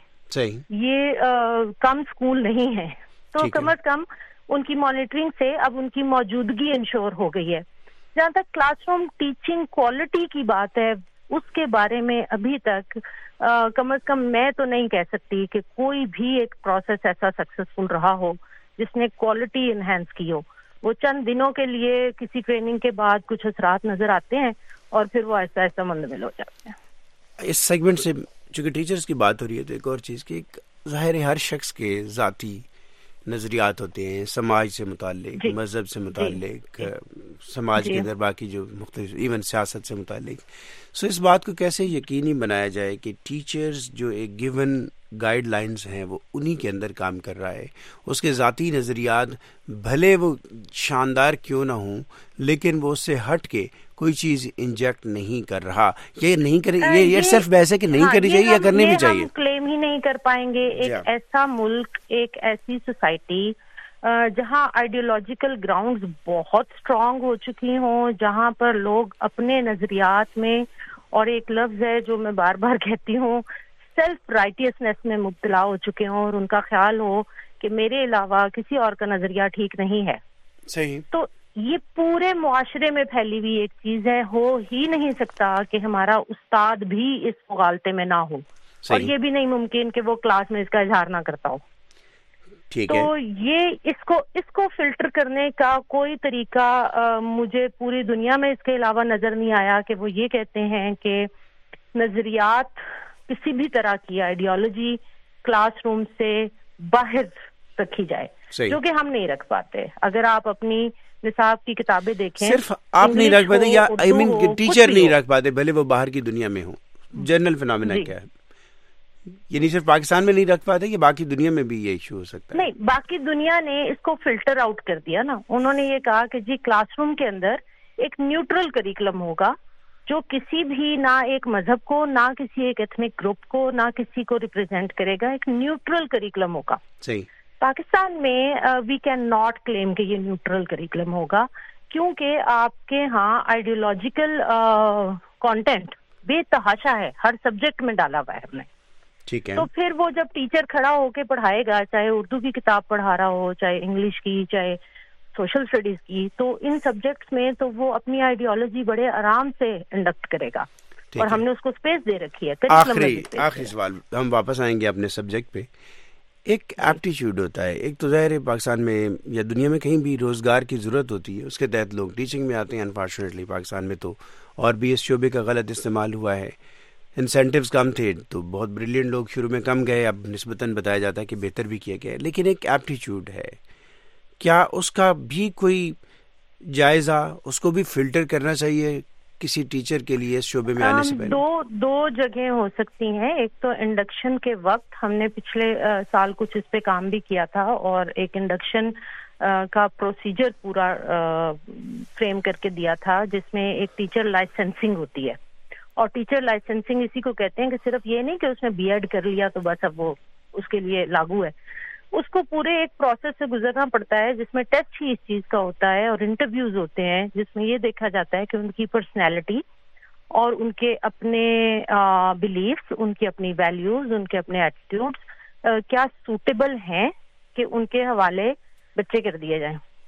یہ کم اسکول نہیں ہے، تو کم از کم ان کی مانیٹرنگ سے اب ان کی موجودگی انشور ہو گئی ہے. جہاں تک کلاس روم ٹیچنگ کوالٹی کی بات ہے، اس کے بارے میں ابھی تک کم از کم میں تو نہیں کہہ سکتی کہ کوئی بھی ایک پروسیس ایسا سکسیسفل رہا ہو جس نے کوالٹی انہینس کی ہو. وہ چند دنوں کے لیے کسی ٹریننگ کے بعد کچھ اثرات نظر آتے ہیں اور پھر وہ ایسا ایسا منتقل ہو جاتے ہیں. اس سیگمنٹ سے چونکہ ٹیچرز کی بات ہو رہی ہے تو ایک اور چیز کہ ظاہر ہے ہر شخص کے ذاتی نظریات ہوتے ہیں، سماج سے متعلق، مذہب سے متعلق، سماج کے اندر باقی جو مختلف ایون سیاست سے متعلق. سو اس بات کو کیسے یقینی بنایا جائے کہ ٹیچرز جو ایک گیون گائیڈ لائنز ہیں وہ انہی کے اندر کام کر رہا ہے، اس کے ذاتی نظریات بھلے وہ شاندار کیوں نہ ہوں لیکن وہ اس سے ہٹ کے کوئی چیز انجیکٹ نہیں کر رہا، یہ نہیں کرے، یہ صرف بحث ہے کہ نہیں کرنی چاہیے یا کرنی بھی چاہیے. ہم کلیم ہی نہیں کر پائیں گے. ایک ایسا ملک، ایک ایسی سوسائٹی جہاں آئیڈیولوجیکل گراؤنڈز بہت اسٹرانگ ہو چکی ہوں، جہاں پر لوگ اپنے نظریات میں، اور ایک لفظ ہے جو میں بار بار کہتی ہوں، سیلف رائٹیسنس میں مبتلا ہو چکے ہوں، اور ان کا خیال ہو کہ میرے علاوہ کسی اور کا نظریہ ٹھیک نہیں ہے. صحیح. تو یہ پورے معاشرے میں پھیلی ہوئی ایک چیز ہے. ہو ہی نہیں سکتا کہ ہمارا استاد بھی اس مغالطے میں نہ ہو، اور یہ بھی نہیں ممکن کہ وہ کلاس میں اس کا اظہار نہ کرتا ہو. تو یہ اس کو فلٹر کرنے کا کوئی طریقہ مجھے پوری دنیا میں اس کے علاوہ نظر نہیں آیا کہ وہ یہ کہتے ہیں کہ نظریات، کسی بھی طرح کی آئیڈیالوجی کلاس روم سے باہر رکھی جائے، جو کہ ہم نہیں رکھ پاتے. اگر آپ اپنی نصاب کی کتابیں دیکھیں، صرف آپ نہیں رکھ پاتے یا ٹیچر نہیں رکھ پاتے، بھلے وہ باہر کی دنیا میں ہوں. جنرل فینومینا کیا ہے؟ یعنی صرف پاکستان میں نہیں رکھ پاتے کہ باقی دنیا میں بھی یہ ایشو ہو سکتا ہے؟ نہیں، باقی دنیا نے اس کو فلٹر آؤٹ کر دیا نا. انہوں نے یہ کہا کہ جی کلاس روم کے اندر ایک نیوٹرل کریکولم ہوگا جو کسی بھی، نہ ایک مذہب کو، نہ کسی ایک ایتھنک گروپ کو، نہ کسی کو ریپرزینٹ کرے گا. ایک نیوٹرل کریکولم ہوگا. صحیح. پاکستان میں وی کین ناٹ کلیم کہ یہ نیوٹرل کریکولم ہوگا، کیونکہ آپ کے ہاں آئیڈیولوجیکل کانٹینٹ بے تحاشا ہے، ہر سبجیکٹ میں ڈالا ہوا ہے ہم نے. ٹھیک ہے. تو پھر وہ جب ٹیچر کھڑا ہو کے پڑھائے گا، چاہے اردو کی کتاب پڑھا رہا ہو، چاہے انگلش کی، چاہے سوشل اسٹڈیز کی، تو ان سبجیکٹس میں تو وہ اپنی آئیڈیالوجی بڑے آرام سے انڈکٹ کرے گا، اور ہم نے اس کو اسپیس دے رکھی ہے. آخری سوال، ہم واپس آئیں گے اپنے سبجیکٹ پہ. ایک ایپٹیچیوڈ ہوتا ہے، ایک تو ظاہر ہے پاکستان میں یا دنیا میں کہیں بھی روزگار کی ضرورت ہوتی ہے، اس کے تحت لوگ ٹیچنگ میں آتے ہیں. انفارچونیٹلی پاکستان میں تو اور بھی اس شعبے کا غلط استعمال ہوا ہے. انسینٹیوز کم تھے تو بہت بریلینٹ لوگ شروع میں کم گئے، اب نسبتاً بتایا جاتا ہے کہ بہتر بھی کیا گیا ہے. لیکن ایک ایپٹیچیوڈ ہے، کیا اس کا بھی کوئی جائزہ، اس کو بھی فلٹر کرنا چاہیے کسی ٹیچر کے لیے اس شعبے میں آنے سے پہلے؟ دو جگہیں ہو سکتی ہیں. ایک تو انڈکشن کے وقت ہم نے پچھلے سال کچھ اس پہ کام بھی کیا تھا، اور ایک انڈکشن کا پروسیجر پورا فریم کر کے دیا تھا، جس میں ایک ٹیچر لائسنسنگ ہوتی ہے. اور ٹیچر لائسنسنگ اسی کو کہتے ہیں کہ صرف یہ نہیں کہ اس نے بی ایڈ کر لیا تو بس اب وہ اس کے لیے لاگو ہے. اس کو پورے ایک پروسیس سے گزرنا پڑتا ہے، جس میں ٹیسٹ ہی اس چیز کا ہوتا ہے، اور انٹرویوز ہوتے ہیں جس میں یہ دیکھا جاتا ہے کہ ان کی پرسنالٹی اور ان کے اپنے بلیفس، ان کی اپنی ویلیوز، ان کے اپنے ایٹیٹیوڈس کیا سوٹیبل ہیں کہ ان کے حوالے بچے کر دیے جائیں.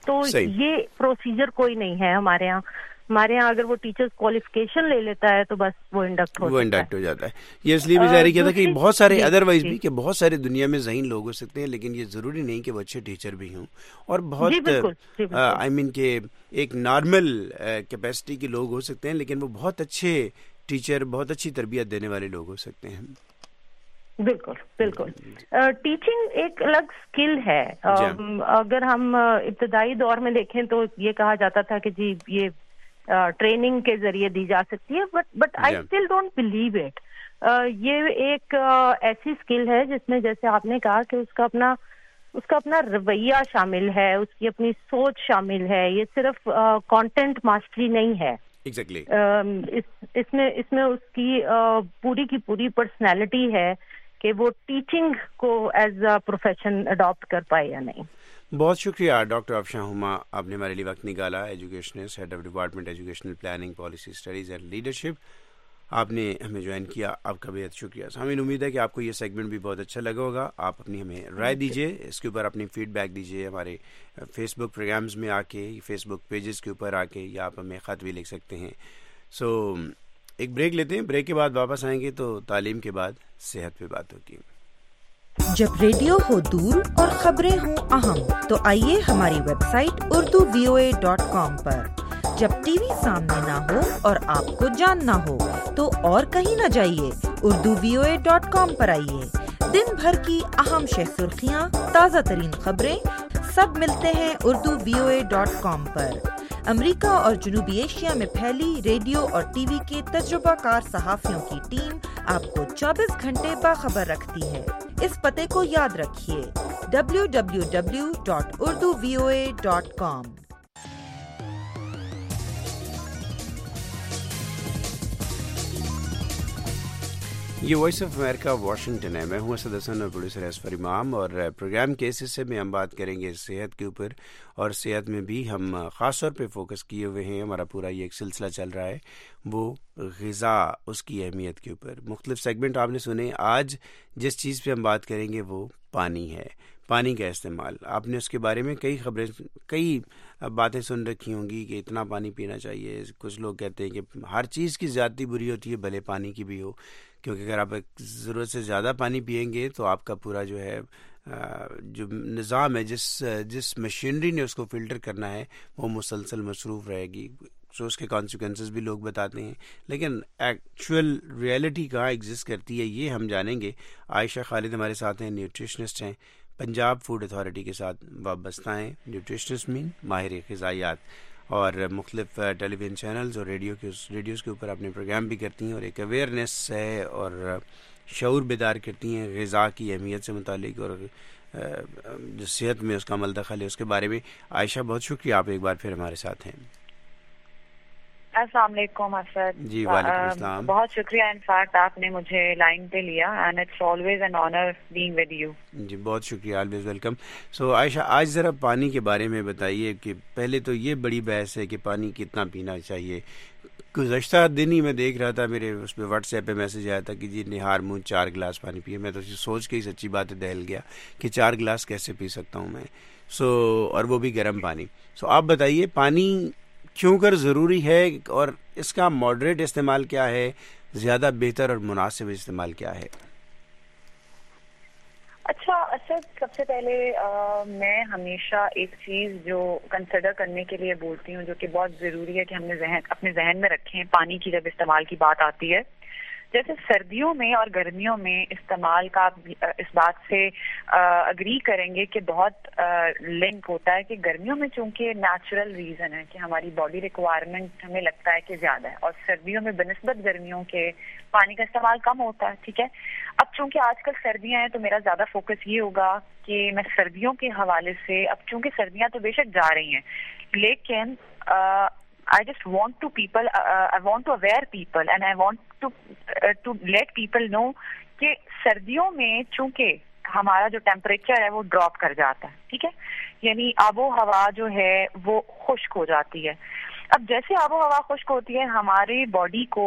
تو یہ پروسیجر کوئی نہیں ہے ہمارے یہاں. ہمارے یہاں اگر وہ ٹیچر کوالیفیکیشن لے لیتا ہے تو بس وہ انڈکٹ ہو جاتا ہے. یہ اس لیے بھی ظاہر کیا تھا کہ بہت سارے ادروائز بھی کہ بہت سارے دنیا میں ذہین لوگ ہو سکتے ہیں، لیکن یہ ضروری نہیں کہ وہ اچھے ٹیچر بھی ہوں، اور بہت آئی مین کہ ایک نارمل کیپیسٹی کے لوگ ہو سکتے ہیں، لیکن وہ بہت اچھے ٹیچر، بہت اچھی تربیت دینے والے لوگ ہو سکتے ہیں. بالکل بالکل. ٹیچنگ ایک الگ اسکل ہے. اگر ہم ابتدائی دور میں دیکھیں تو یہ کہا جاتا تھا کہ جی یہ ٹریننگ کے ذریعے دی جا سکتی ہے، but I still don't believe it. یہ ایک ایسی اسکل ہے جس میں جیسے آپ نے کہا کہ اس کا اپنا رویہ شامل ہے، اس کی اپنی سوچ شامل ہے. یہ صرف کانٹینٹ ماسٹری نہیں ہے. Exactly. اس میں اس کی پوری کی پوری پرسنالٹی ہے کہ وہ ٹیچنگ کو ایز اے پروفیشن اڈاپٹ کر پائے یا نہیں. بہت شکریہ ڈاکٹر آفشاں ہما، آپ نے ہمارے لیے وقت نکالا. Educationist, head of department educational planning, policy studies and leadership, آپ نے ہمیں جوائن کیا، آپ کا بہت شکریہ. ہمیں امید ہے کہ آپ کو یہ سیگمنٹ بھی بہت اچھا لگا ہوگا. آپ اپنی ہمیں رائے دیجیے، اس کے اوپر اپنی فیڈ بیک دیجیے ہمارے فیس بک پروگرامز میں آ کے، فیس بک پیجز کے اوپر آ کے، یا آپ ہمیں خط بھی لکھ سکتے ہیں. سو ایک بریک لیتے ہیں، بریک کے بعد واپس آئیں گے تو تعلیم کے بعد صحت پہ بات ہوتی ہے. جب ریڈیو ہو دور اور خبریں ہوں اہم تو آئیے ہماری ویب سائٹ urduvoa.com پر. جب ٹی وی سامنے نہ ہو اور آپ کو جاننا ہو تو اور کہیں نہ جائیے، urduvoa.com پر آئیے. دن بھر کی اہم شہ سرخیاں، تازہ ترین خبریں سب ملتے ہیں urduvoa.com پر. امریکہ اور جنوبی ایشیا میں پھیلی ریڈیو اور ٹی وی کے تجربہ کار صحافیوں کی ٹیم آپ کو 24 گھنٹے باخبر رکھتی ہے. اس پتے کو یاد رکھیے، www.urduvoa.com. یہ وائس آف امریکہ واشنگٹن ہے. میں ہوں اسد حسن اور پروڈیوسر اسفر امام، اور پروگرام کے اس حصے میں ہم بات کریں گے صحت کے اوپر، اور صحت میں بھی ہم خاص طور پہ فوکس کیے ہوئے ہیں. ہمارا پورا یہ ایک سلسلہ چل رہا ہے وہ غذا، اس کی اہمیت کے اوپر. مختلف سیگمنٹ آپ نے سنے. آج جس چیز پہ ہم بات کریں گے وہ پانی ہے، پانی کا استعمال. آپ نے اس کے بارے میں کئی باتیں سن رکھی ہوں گی کہ اتنا پانی پینا چاہیے. کچھ لوگ کہتے ہیں کہ ہر چیز کی زیادتی بری ہوتی ہے، بھلے پانی کی بھی ہو، کیونکہ اگر آپ ضرورت سے زیادہ پانی پئیں گے تو آپ کا پورا جو ہے جو نظام ہے، جس مشینری نے اس کو فلٹر کرنا ہے، وہ مسلسل مصروف رہے گی. سو اس کے کانسیکوینسز بھی لوگ بتاتے ہیں، لیکن ایکچوئل ریئلٹی کہاں ایگزسٹ کرتی ہے یہ ہم جانیں گے. عائشہ خالد ہمارے ساتھ ہیں، نیوٹریشنسٹ ہیں، پنجاب فوڈ اتھارٹی کے ساتھ وابستہ ہیں. نیوٹریشنسٹ مین ماہر غذائیات، اور مختلف ٹیلی ویژن چینلز اور ریڈیوز کے اوپر اپنے پروگرام بھی کرتی ہیں، اور ایک اویئرنیس ہے اور شعور بیدار کرتی ہیں غذا کی اہمیت سے متعلق، اور جو صحت میں اس کا عمل دخل ہے اس کے بارے میں. عائشہ بہت شکریہ، آپ ایک بار پھر ہمارے ساتھ ہیں. السلام علیکم اسد. جی وعلیکم السلام. بہت شکریہ، انفیکٹ آپ نے مجھے لائن پہ لیا، and it's always an honour being with you. جی بہت شکریہ، آلویز ویلکم. سو عائشہ، آج ذرا پانی کے بارے میں بتائیے کہ پہلے تو یہ بڑی بحث ہے کہ پانی کتنا پینا چاہیے. گزشتہ دن ہی میں دیکھ رہا تھا، میرے اس پہ واٹس ایپ پہ میسج آیا تھا کہ جی نہار منہ 4 گلاس پانی پیے. میں تو سوچ کے ہی سچی بات دہل گیا کہ 4 گلاس کیسے پی سکتا ہوں میں. سو اور وہ بھی گرم پانی. سو آپ بتائیے پانی کیوں کر ضروری ہے، اور اس کا ماڈریٹ استعمال کیا ہے، زیادہ بہتر اور مناسب استعمال کیا ہے؟ اچھا سب سے پہلے میں ہمیشہ ایک چیز جو کنسیڈر کرنے کے لیے بولتی ہوں، جو کہ بہت ضروری ہے کہ ہم نے اپنے ذہن میں رکھیں پانی کی جب استعمال کی بات آتی ہے. جیسے سردیوں میں اور گرمیوں میں استعمال کا اس بات سے اگری کریں گے کہ بہت لنک ہوتا ہے کہ گرمیوں میں چونکہ نیچرل ریزن ہے کہ ہماری باڈی ریکوائرمنٹ ہمیں لگتا ہے کہ زیادہ ہے، اور سردیوں میں بنسبت گرمیوں کے پانی کا استعمال کم ہوتا ہے. ٹھیک ہے، اب چونکہ آج کل سردیاں ہیں تو میرا زیادہ فوکس یہ ہوگا کہ میں سردیوں کے حوالے سے، اب چونکہ سردیاں تو بے شک جا رہی ہیں، لیکن I just want to aware people and I want to let people know کہ سردیوں میں چونکہ ہمارا جو ٹیمپریچر ہے وہ ڈراپ کر جاتا ہے. ٹھیک ہے، یعنی آب و ہوا جو ہے وہ خشک ہو جاتی ہے. اب جیسے آب و ہوا خشک ہوتی ہے، ہماری باڈی کو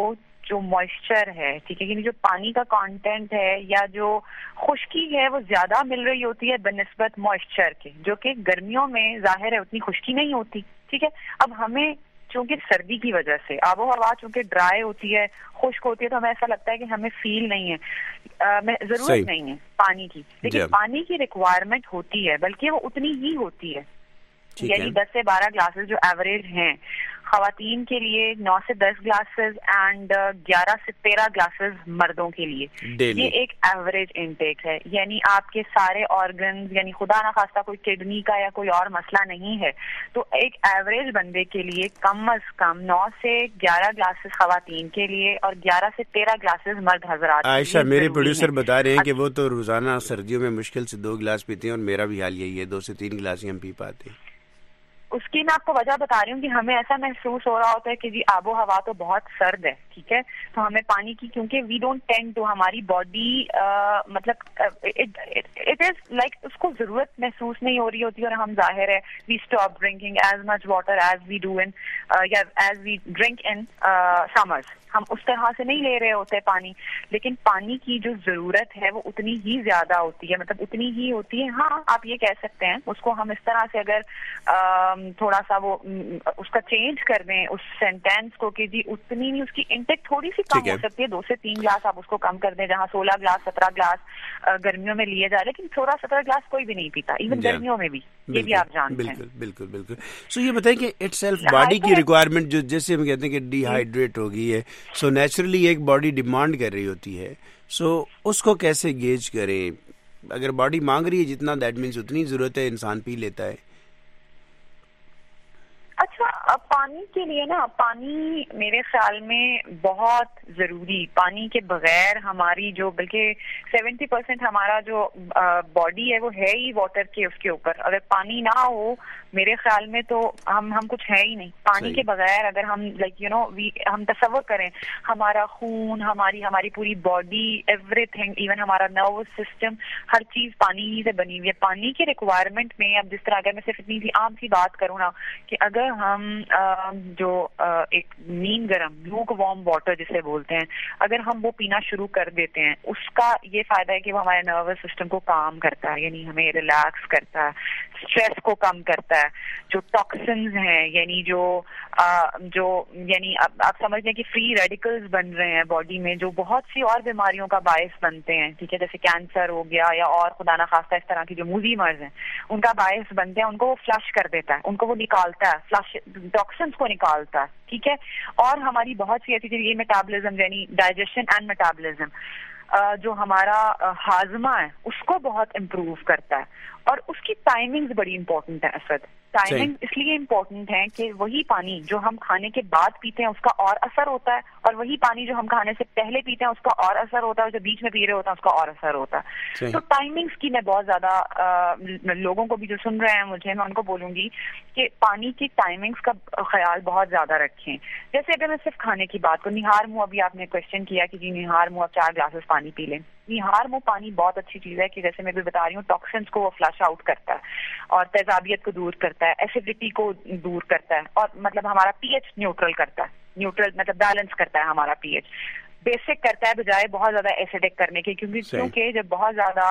جو موئسچر ہے, ٹھیک ہے, یعنی جو پانی کا کانٹینٹ ہے یا جو خشکی ہے وہ زیادہ مل رہی ہوتی ہے بنسبت موئسچر کے, جو کہ گرمیوں میں ظاہر ہے اتنی خشکی نہیں ہوتی, ٹھیک ہے. اب ہمیں چونکہ سردی کی وجہ سے آب و ہوا چونکہ ڈرائی ہوتی ہے, خشک ہوتی ہے, تو ہمیں ایسا لگتا ہے کہ ہمیں فیل نہیں ہے, ضرورت نہیں ہے پانی کی, لیکن پانی کی ریکوائرمنٹ ہوتی ہے, بلکہ وہ اتنی ہی ہوتی ہے. یعنی 10 سے 12 گلاسز جو ایوریج ہیں خواتین کے لیے, 9 سے 10 گلاسز اینڈ 11 سے 13 گلاسز مردوں کے لیے. یہ ایک ایوریج انٹیک ہے. یعنی آپ کے سارے آرگنز, یعنی خدا نخواستہ کوئی کڈنی کا یا کوئی اور مسئلہ نہیں ہے, تو ایک ایوریج بندے کے لیے کم از کم 9 سے 11 گلاسز خواتین کے لیے اور 11 سے 13 گلاسز مرد حضرات. عائشہ, میرے پروڈیوسر بتا رہے ہیں کہ وہ تو روزانہ سردیوں میں مشکل سے 2 گلاس پیتے ہیں, اور میرا بھی حال یہی ہے, 2 سے 3 گلاس ہی ہم پی پاتے ہیں. اس کی میں آپ کو وجہ بتا رہی ہوں کہ ہمیں ایسا محسوس ہو رہا ہوتا ہے کہ جی آب و ہوا تو بہت سرد ہے, ٹھیک ہے, تو ہمیں پانی کی, کیونکہ وی ڈونٹ ٹینڈ ٹو, ہماری باڈی مطلب اٹ از لائک اس کو ضرورت محسوس نہیں ہو رہی ہوتی, اور ہم ظاہر ہے we stop drinking as much water as we do in یا as we drink in summers. ہم اس طرح سے نہیں لے رہے ہوتے پانی, لیکن پانی کی جو ضرورت ہے وہ اتنی ہی زیادہ ہوتی ہے, مطلب اتنی ہی ہوتی ہے. ہاں آپ یہ کہہ سکتے ہیں, اس کو ہم اس طرح سے اگر تھوڑا سا وہ اس کا چینج کر دیں اس سینٹینس کو کہ جی اتنی نہیں, اس کی انٹیک تھوڑی سی کم ہو سکتی ہے, 2 سے 3 گلاس آپ اس کو کم کر دیں, جہاں 16 گلاس 17 گلاس گرمیوں میں لیے جا رہے, لیکن 16-17 گلاس کوئی بھی نہیں پیتا, ایون گرمیوں میں بھی, یہ بھی آپ جانتے ہیں. بالکل بالکل. سو یہ بتائیں کہ اٹ سیلف باڈی کی ریکوائرمنٹ جو جیسے ہم کہتے ہیں کہ ڈی ہائیڈریٹ ہو گئی ہے, سو نیچرلی ایک باڈی ڈیمانڈ کر رہی ہوتی ہے, سو اس کو کیسے گیج کریں؟ اگر باڈی مانگ رہی ہے جتنا, دیٹ مینس اتنی ضرورت ہے, انسان پی لیتا ہے. اچھا, اب پانی کے لیے نا, پانی میرے خیال میں بہت ضروری, پانی کے بغیر ہماری جو بلکہ 70% ہمارا جو باڈی ہے وہ ہے ہی واٹر کے اس کے اوپر. اگر پانی نہ ہو میرے خیال میں تو ہم کچھ ہے ہی نہیں. پانی کے بغیر اگر ہم لائک ہم تصور کریں ہمارا خون, ہماری پوری باڈی, ایوری تھنگ, ایون ہمارا نروس سسٹم, ہر چیز پانی ہی سے بنی ہوئی ہے. پانی کی ریکوائرمنٹ میں اب جس طرح اگر میں صرف اتنی سی عام سی بات کروں نا کہ اگر ہم جو ایک نیم گرم لوک وارم واٹر جسے بولتے ہیں, اگر ہم وہ پینا شروع کر دیتے ہیں, اس کا یہ فائدہ ہے کہ وہ ہمارے نروس سسٹم کو کام کرتا ہے, یعنی ہمیں ریلیکس کرتا ہے, اسٹریس کو کم کرتا ہے. جو ٹاکسنز ہیں, یعنی جو یعنی آپ سمجھ لیں کہ فری ریڈیکلز بن رہے ہیں باڈی میں, جو بہت سی اور بیماریوں کا باعث بنتے ہیں, ٹھیک ہے, جیسے کینسر ہو گیا یا اور خدا نخواستہ اس طرح کی جو موذی مرض ہیں ان کا باعث بنتے ہیں, ان کو وہ فلش کر دیتا ہے, ان کو وہ نکالتا ہے, فلش ٹاکسنز کو نکالتا ہے, ٹھیک ہے. اور ہماری بہت سی ایسی چیزیں, یہ میٹابولزم یعنی ڈائجیشن اینڈ میٹابولزم, جو ہمارا ہاضمہ ہے اس کو بہت امپروو کرتا ہے. اور اس کی ٹائمنگز بڑی امپورٹنٹ ہے اسد. ٹائمنگ اس لیے امپورٹنٹ ہے کہ وہی پانی جو ہم کھانے کے بعد پیتے ہیں اس کا اور اثر ہوتا ہے, اور وہی پانی جو ہم کھانے سے پہلے پیتے ہیں اس کا اور اثر ہوتا ہے, اور جو بیچ میں پی رہے ہوتا ہے اس کا اور اثر ہوتا ہے. تو ٹائمنگز کی میں بہت زیادہ لوگوں کو بھی جو سن رہے ہیں مجھے, میں ان کو بولوں گی کہ پانی کی ٹائمنگز کا خیال بہت زیادہ رکھیں. جیسے اگر میں صرف کھانے کی بات کروں, نہار منہ, ابھی آپ نے کوشچن کیا کہ جی نہار منہ آپ 4 گلاسز پانی پی لیں. نہار منہ پانی بہت اچھی چیز ہے کہ جیسے میں بھی بتا رہی ہوں, ٹاکسنس کو وہ فلش آؤٹ کرتا ہے اور تیزابیت کو دور کرتا ہے, ایسیڈیٹی کو دور کرتا ہے, اور مطلب ہمارا پی ایچ نیوٹرل کرتا ہے, نیوٹرل مطلب بیلنس کرتا ہے ہمارا پی ایچ, بیسک کرتا ہے بجائے بہت زیادہ ایسیڈک کرنے کے. کیونکہ جب بہت زیادہ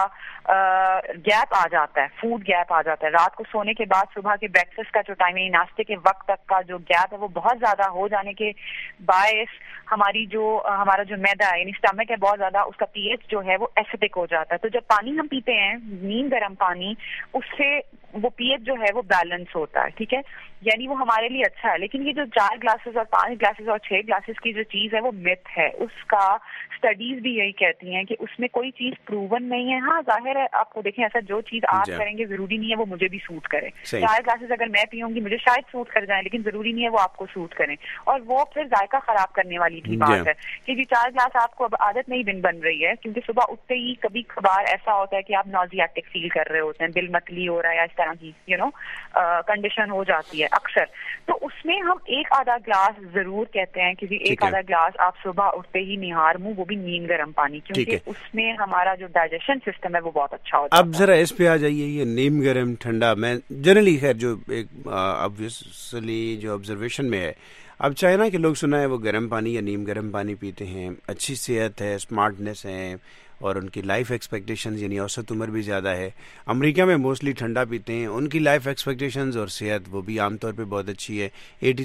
گیپ آ جاتا ہے, فوڈ گیپ آ جاتا ہے, رات کو سونے کے بعد صبح کے بریکفاسٹ کا جو ٹائم ہے, ناشتے کے وقت تک کا جو گیپ ہے وہ بہت زیادہ ہو جانے کے باعث ہمارا جو میدا ہے یعنی اسٹمک ہے بہت زیادہ, اس کا پی ایچ جو ہے وہ ایسیڈک ہو جاتا ہے. تو جب پانی ہم پیتے ہیں نیم گرم پانی, اس سے وہ پی ایچ جو ہے وہ بیلنس ہوتا ہے, ٹھیک ہے, یعنی وہ ہمارے لیے اچھا ہے. لیکن یہ جو 4 گلاسز اور 5 گلاسز اور 6 گلاسز کی جو چیز ہے وہ مت ہے. اس کا اسٹڈیز بھی یہی کہتی ہیں کہ اس میں کوئی چیز پروون نہیں ہے. ہاں ظاہر ہے, آپ کو دیکھیں ایسا جو چیز آپ کریں گے ضروری نہیں ہے وہ مجھے بھی سوٹ کرے. 4 گلاسز اگر میں پیوں گی مجھے شاید سوٹ کر جائیں, لیکن ضروری نہیں ہے وہ آپ کو سوٹ کریں. اور وہ پھر ذائقہ خراب کرنے والی بھی بات ہے کہ جی 4 گلاس آپ کو اب عادت نہیں بن رہی ہے, کیونکہ صبح اٹھتے ہی کبھی کبھار ایسا ہوتا ہے کہ آپ نوزیاٹک فیل کر رہے ہوتے ہیں, دل متلی ہو رہا ہے یا اس طرح کی کنڈیشن ہو جاتی ہے اکثر. تو اس میں ہم 1 آدھا گلاس ضرور کہتے ہیں کہ جی 1 آدھا گلاس آپ صبح اٹھتے ہی نہار منہ, وہ بھی نیم گرم پانی, کیونکہ اس میں ہمارا جو ڈائجیشن سسٹم ہے وہ بہت اچھا ہوتا ہے. اب ذرا اس پہ آ جائیے, یہ نیم گرم ٹھنڈا, میں جنرلی خیر جو ایک آبویسلی جو آبزرویشن میں ہے, اب چائنا کے لوگ سنا ہے وہ گرم پانی یا نیم گرم پانی پیتے ہیں، اچھی صحت ہے، اسمارٹنیس ہے، اور ان کی لائف ایکسپیکٹیشنز یعنی اوسط عمر بھی زیادہ ہے۔ امریکہ میں موسٹلی ٹھنڈا پیتے ہیں، ان کی لائف ایکسپیکٹیشنز اور صحت وہ بھی عام طور پہ بہت اچھی ہے۔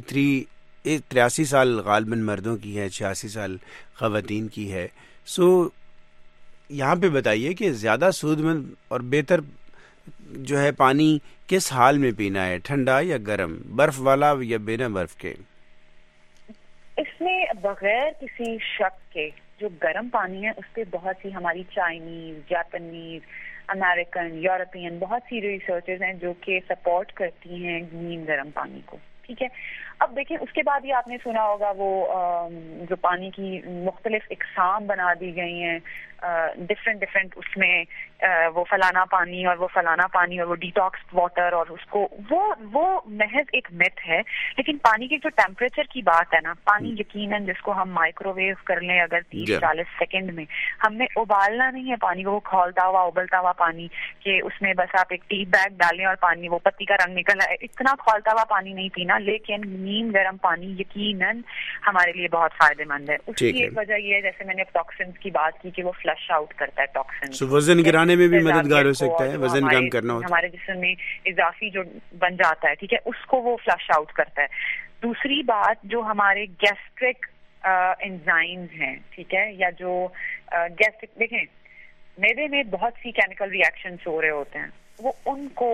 83 سال غالباً مردوں کی ہے، 86 سال خواتین کی ہے۔ سو یہاں پہ بتائیے کہ زیادہ سود مند اور بہتر جو ہے پانی کس حال میں پینا ہے، ٹھنڈا یا گرم، برف والا یا بنا برف کے؟ اس میں بغیر کسی شک کے جو گرم پانی ہے اس پہ بہت سی ہماری چائنیز، جاپنیز، امریکن، یورپین بہت سی ریسرچز ہیں جو کہ سپورٹ کرتی ہیں نیم گرم پانی کو، ٹھیک ہے۔ اب دیکھیں اس کے بعد یہ آپ نے سنا ہوگا وہ جو پانی کی مختلف اقسام بنا دی گئی ہیں، ڈفرینٹ اس میں وہ فلانا پانی اور وہ فلانا پانی اور وہ ڈیٹاکس واٹر، اور اس کو وہ محض ایک میتھ ہے۔ لیکن پانی کی جو ٹیمپریچر کی بات ہے نا، پانی یقیناً جس کو ہم مائکرو ویو کر لیں اگر 30-40 سیکنڈ میں، ہم نے ابالنا نہیں ہے پانی کو، وہ کھولتا ہوا ابلتا ہوا پانی کہ اس میں بس آپ ایک ٹی بیگ ڈالیں اور پانی وہ پتی کا رنگ نکل آئے، اتنا کھولتا ہوا پانی نہیں پینا۔ لیکن نیم گرم پانی یقیناً ہمارے لیے بہت فائدہ مند ہے۔ اس کی ایک وجہ یہ ہے، جیسے میں نے ٹاکسنز کی بات کی، کہ وہ فلش آؤٹ کرتا ہے ٹاکسنز، وزن گرانے میں بھی مددگار ہو سکتا ہے، وزن کم کرنا ہوتا ہے، ہمارے جسم میں اضافی جو بن جاتا ہے، ٹھیک ہے، اس کو وہ فلش آؤٹ کرتا ہے۔ دوسری بات جو ہمارے گیسٹرک انزائمز ہیں، ٹھیک ہے، یا جو گیسٹرک، دیکھیں میدے میں بہت سی کیمیکل ریئیکشنز ہو رہے ہوتے ہیں، وہ ان کو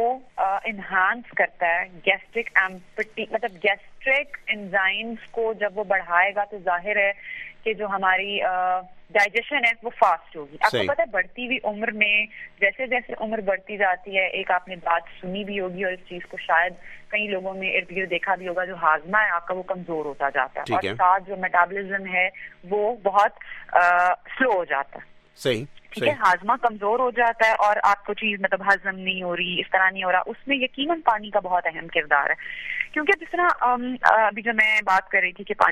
انہانس کرتا ہے۔ گیسٹرک ایمپٹی مطلب گیسٹرک انزائمز کو جب وہ بڑھائے گا تو ظاہر ہے کہ جو ہماری ڈائجیشن ہے وہ فاسٹ ہوگی۔ آپ کو پتہ ہے بڑھتی ہوئی عمر میں جیسے جیسے عمر بڑھتی جاتی ہے، ایک آپ نے بات سنی بھی ہوگی اور اس چیز کو شاید کئی لوگوں میں ارد گرد دیکھا بھی ہوگا، جو ہاضمہ ہے آپ کا وہ کمزور ہوتا جاتا ہے، اور ساتھ جو میٹابولزم ہے وہ بہت سلو ہو جاتا ہے۔ صحیح، ٹھیک ہے، ہاضمہ کمزور ہو جاتا ہے اور آپ کو چیز مطلب ہضم نہیں ہو رہی، اس طرح نہیں ہو رہا، اس میں یقیناً پانی کا بہت اہم کردار ہے۔ کیونکہ جس طرح ابھی جو میں بات کر رہی تھی کہ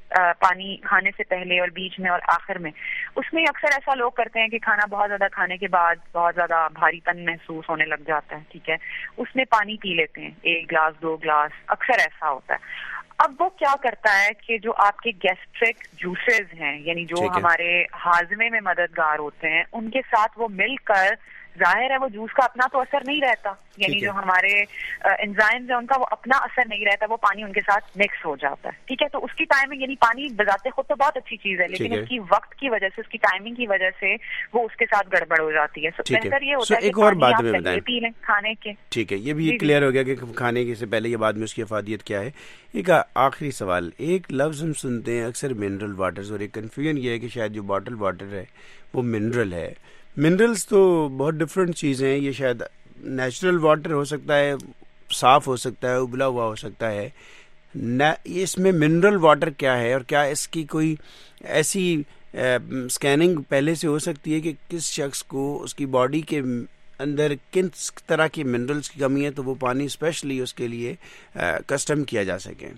پانی کھانے سے پہلے اور بیچ میں اور آخر میں، اس میں اکثر ایسا لوگ کرتے ہیں کہ کھانا بہت زیادہ کھانے کے بعد بہت زیادہ بھاری پن محسوس ہونے لگ جاتا ہے، ٹھیک ہے، اس میں پانی پی لیتے ہیں 1 گلاس 2 گلاس، اکثر ایسا ہوتا ہے۔ اب وہ کیا کرتا ہے کہ جو آپ کے گیسٹرک جوسز ہیں، یعنی جو ہمارے ہاضمے میں مددگار ہوتے ہیں، ان کے ساتھ وہ مل کر، ظاہر ہے وہ جوس کا اپنا تو اثر نہیں رہتا، یعنی جو ہمارے انزائمز ہیں ان کا وہ اپنا اثر نہیں رہتا، وہ پانی ان کے ساتھ مکس ہو جاتا ہے، ٹھیک ہے۔ تو اس کی ٹائمنگ، یعنی پانی بذات خود تو بہت اچھی چیز ہے، لیکن اس کی وقت کی وجہ سے، اس کی ٹائمنگ کی وجہ سے وہ اس کے ساتھ گڑبڑ ہو جاتی ہے۔ بہتر یہ ہوتا ہے کہ پانی آپ پی لیں کھانے کے۔ ٹھیک ہے، یہ بھی کلیئر ہو گیا کہ کھانے کے سے پہلے یا بعد میں اس کی افادیت کیا ہے۔ ایک آخری سوال، ایک لفظ ہم سنتے ہیں اکثر منرل واٹرز، اور ایک کنفیوژن یہ ہے کہ شاید جو باٹل واٹر ہے وہ منرل ہے۔ منرلز تو بہت ڈفرینٹ چیزیں ہیں، یہ شاید نیچرل واٹر ہو سکتا ہے، صاف ہو سکتا ہے، ابلا ہوا ہو سکتا ہے، اس میں منرل واٹر کیا ہے، اور کیا اس کی کوئی ایسی سکیننگ پہلے سے ہو سکتی ہے کہ کس شخص کو اس کی باڈی کے اندر کن طرح کی منرلز کی کمی ہے تو وہ پانی اسپیشلی اس کے لیے کسٹم کیا جا سکے؟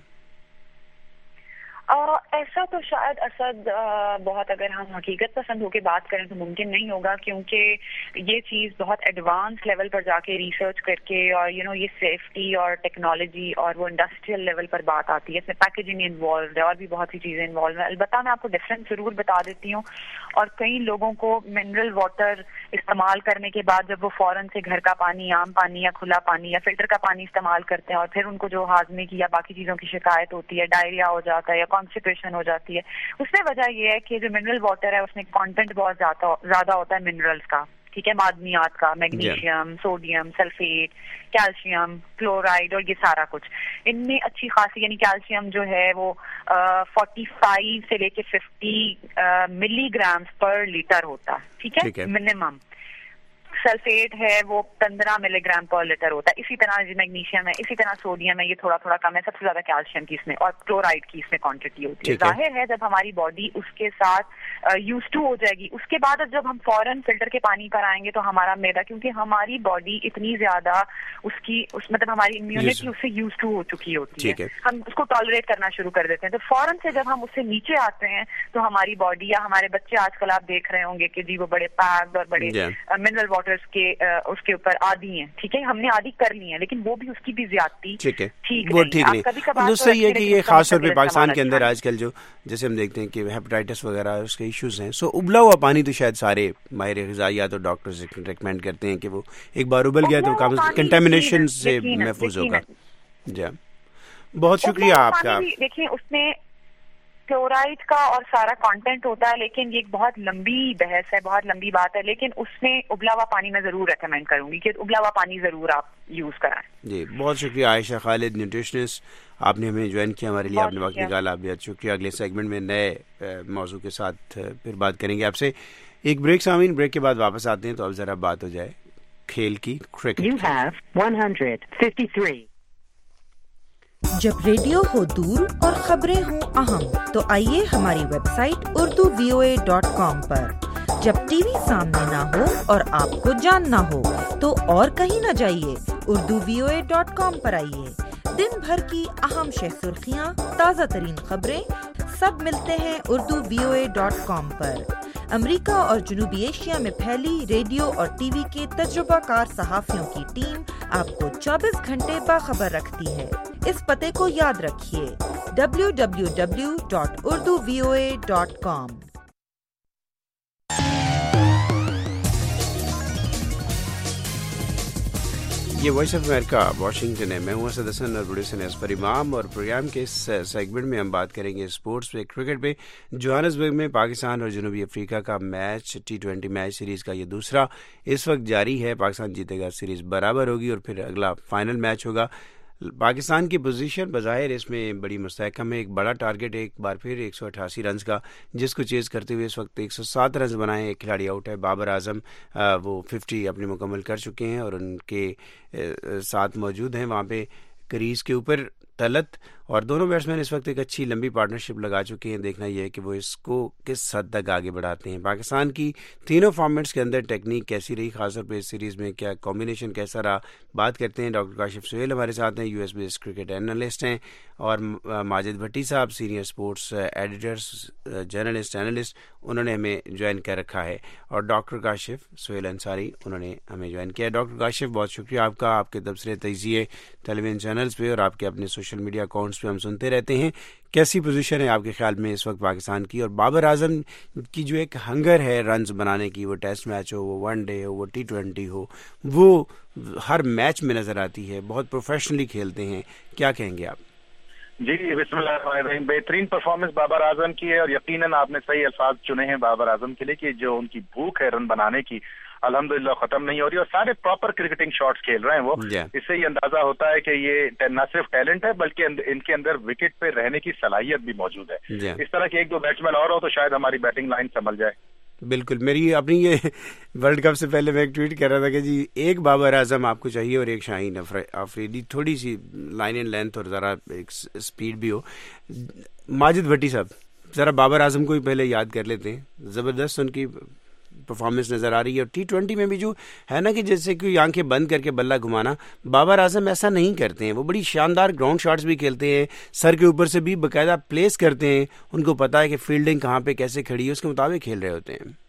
ایسا تو شاید اسد بہت، اگر ہم حقیقت پسند ہو کے بات کریں تو ممکن نہیں ہوگا، کیونکہ یہ چیز بہت ایڈوانس لیول پر جا کے ریسرچ کر کے، اور یہ سیفٹی اور ٹیکنالوجی اور وہ انڈسٹریل لیول پر بات آتی ہے، اس میں پیکیجنگ انوالوڈ ہے اور بھی بہت سی چیزیں انوالو ہیں۔ البتہ میں آپ کو ڈفرینس ضرور بتا دیتی ہوں، اور کئی لوگوں کو منرل واٹر استعمال کرنے کے بعد جب وہ فوراً سے گھر کا پانی، عام پانی یا کھلا پانی یا فلٹر کا پانی استعمال کرتے ہیں، اور پھر ان کو جو ہاضمے کی یا باقی چیزوں کی شکایت ہوتی ہے، ڈائریا ہو جاتا ہے یا کانسٹیپیشن ہو جاتی ہے، اس میں وجہ یہ ہے کہ جو منرل واٹر ہے اس میں کانٹینٹ بہت زیادہ ہوتا ہے منرلز کا، ٹھیک ہے، معدنیات کا، magnesium, sodium, sulphate, calcium, chloride اور یہ سارا کچھ۔ ان میں اچھی خاصی، یعنی کیلشیم جو ہے وہ 45 سے لے کے 50 ملی گرامز پر لیٹر ہوتا ہے، ٹھیک ہے، منیمم۔ سلفیٹ ہے وہ 15 ملی گرام پر لیٹر ہوتا ہے، اسی طرح میگنیشیم ہے، اسی طرح سوڈیم ہے، یہ تھوڑا تھوڑا کم ہے، سب سے زیادہ کیلشیم کی اس میں اور کلورائڈ کی اس میں کوانٹٹی ہوتی ہے۔ ظاہر ہے جب ہماری باڈی اس کے ساتھ یوز ٹو ہو جائے گی، اس کے بعد جب ہم فوراً فلٹر کے پانی پر آئیں گے تو ہمارا میدا، کیونکہ ہماری باڈی اتنی زیادہ مطلب ہماری امیونٹی اس سے یوز ٹو ہو چکی ہوتی ہے، ہم اس کو ٹالریٹ کرنا شروع کر دیتے ہیں، تو فوراً سے جب ہم اس سے نیچے آتے ہیں تو ہماری باڈی، یا ہمارے بچے آج کل آپ دیکھ رہے ہوں گے کہ جی وہ بڑے پیکڈ اور بڑے منرل واٹر ڈاکٹرز کے اس کے اوپر عادی ہیں, ٹھیک ہے, ہم نے عادی کر لی ہیں, لیکن وہ بھی اس کی بھی زیادتی ٹھیک ہے, وہ ٹھیک نہیں. دوسرا یہ کہ یہ خاص طور پہ پاکستان کے اندر آج کل جو جیسے ہم دیکھتے ہیں کہ ہیپیٹائٹس وغیرہ اس کے ایشوز ہیں, سو ابلا ہوا پانی تو شاید سارے ماہر غذائیات اور ڈاکٹرز ریکمینڈ کرتے ہیں کہ وہ ایک بار ابل گیا تو کنٹامینیشن سے محفوظ ہوگا. جی بہت شکریہ آپ کا. دیکھیں اس میں کلورائڈ کا اور سارا کانٹینٹ ہوتا ہے, لیکن یہ ایک بہت لمبی بحث ہے, بہت لمبی بات ہے, لیکن اس میں ابلا ہوا پانی میں ضرور ریکمینڈ کروں گی کہ ابلا ہوا پانی ضرور آپ یوز کرائیں. جی بہت شکریہ عائشہ خالد, نیوٹریشنسٹ, آپ نے ہمیں جوائن کیا, ہمارے لیے آپ نے وقت نکالا, بہت شکریہ. اگلے سیگمنٹ میں نئے موضوع کے ساتھ پھر بات کریں گے آپ سے. ایک بریک سامعین, بریک کے بعد واپس آتے ہیں تو اب ذرا بات ہو جائے کھیل کی, کرکٹ. You have 153. جب ریڈیو ہو دور اور خبریں ہوں اہم تو آئیے ہماری ویب سائٹ urduvoa.com پر. جب ٹی وی سامنے نہ ہو اور آپ کو جاننا ہو تو اور کہیں نہ جائیے, urduvoa.com پر آئیے. دن بھر کی اہم شہ سرخیاں, تازہ ترین خبریں سب ملتے ہیں urduvoa.com پر. امریکہ اور جنوبی ایشیا میں پھیلی ریڈیو اور ٹی وی کے تجربہ کار صحافیوں کی ٹیم آپ کو 24 گھنٹے باخبر رکھتی ہے. اس پتے کو یاد رکھیے, www.urduvoa.com. یہ وائس آف امریکہ واشنگٹن ہے. میں ہوں اسد حسن اور پروڈیوسر اصفر امام, اور پروگرام کے اس سیگمنٹ میں ہم بات کریں گے اسپورٹس پہ, کرکٹ پہ. جوہانسبرگ میں پاکستان اور جنوبی افریقہ کا میچ T20 میچ سیریز کا یہ دوسرا اس وقت جاری ہے. پاکستان جیتے گا, سیریز برابر ہوگی اور پھر اگلا فائنل میچ ہوگا. پاکستان کی پوزیشن بظاہر اس میں بڑی مستحکم ہے. ایک بڑا ٹارگٹ ہے ایک بار پھر 188 رنز کا, جس کو چیز کرتے ہوئے اس وقت 107 رنز بنائے. ایک کھلاڑی آؤٹ ہے, بابر اعظم, وہ 50 اپنے مکمل کر چکے ہیں اور ان کے ساتھ موجود ہیں وہاں پہ کریز کے اوپر طلعت, اور دونوں بیٹسمین اس وقت ایک اچھی لمبی پارٹنرشپ لگا چکے ہیں. دیکھنا یہ ہے کہ وہ اس کو کس حد تک آگے بڑھاتے ہیں. پاکستان کی تینوں فارمیٹس کے اندر ٹیکنیک کیسی رہی, خاص طور پہ اس سیریز میں کیا کمبینیشن کیسا رہا, بات کرتے ہیں. ڈاکٹر کاشف سہیل ہمارے ساتھ ہیں, US بیسڈ کرکٹ انالسٹ ہیں, اور Majid Bhatti sahab senior sports editors, journalist, analyst, انہوں نے ہمیں جوائن کر رکھا ہے, اور ڈاکٹر کاشف سہیل انصاری انہوں نے ہمیں جوائن کیا. ڈاکٹر کاشف بہت شکریہ آپ کا, آپ کے تبصرے تجزیے ٹیلی ویژن چینلز پہ اور آپ کے اپنے سوشل میڈیا اکاؤنٹس پہ ہم سنتے رہتے ہیں. کیسی پوزیشن ہے آپ کے خیال میں اس وقت پاکستان کی, اور بابر اعظم کی جو ایک ہنگر ہے رنز بنانے کی, وہ ٹیسٹ میچ ہو, وہ ون ڈے ہو, وہ T20 ہو, وہ ہر میچ میں نظر آتی ہے, بہت پروفیشنلی کھیلتے ہیں, کیا کہیں گے آپ؟ جی بسم اللہ الرحمن الرحیم. بہترین پرفارمنس بابر اعظم کی ہے, اور یقیناً آپ نے صحیح الفاظ چنے ہیں بابر اعظم کے لیے کہ جو ان کی بھوک ہے رن بنانے کی الحمدللہ ختم نہیں ہو رہی, اور سارے پراپر کرکٹنگ شاٹس کھیل رہے ہیں وہ. اس سے یہ اندازہ ہوتا ہے کہ یہ نہ صرف ٹیلنٹ ہے بلکہ ان کے اندر وکٹ پہ رہنے کی صلاحیت بھی موجود ہے. اس طرح کے ایک دو بیٹسمین اور ہو تو شاید ہماری بیٹنگ لائن سنبھل جائے. بالکل. میری اپنی یہ ورلڈ کپ سے پہلے میں ایک ٹویٹ کر رہا تھا کہ جی ایک بابر اعظم آپ کو چاہیے اور ایک شاہین آفریدی, تھوڑی سی لائن اینڈ لینتھ اور ذرا ایک اسپیڈ بھی ہو. ماجد بھٹی صاحب ذرا بابر اعظم کو ہی پہلے یاد کر لیتے ہیں, زبردست ان کی پرفارمنس نظر آ رہی ہے. اور T20 میں بھی جو ہے نا کہ جیسے کہ آنکھیں بند کر کے بلہ گھمانا, بابر اعظم ایسا نہیں کرتے ہیں. وہ بڑی شاندار گراؤنڈ شاٹس بھی کھیلتے ہیں, سر کے اوپر سے بھی باقاعدہ پلیس کرتے ہیں, ان کو پتا ہے کہ فیلڈنگ کہاں پہ کیسے کھڑی ہے, اس کے مطابق کھیل رہے ہوتے ہیں.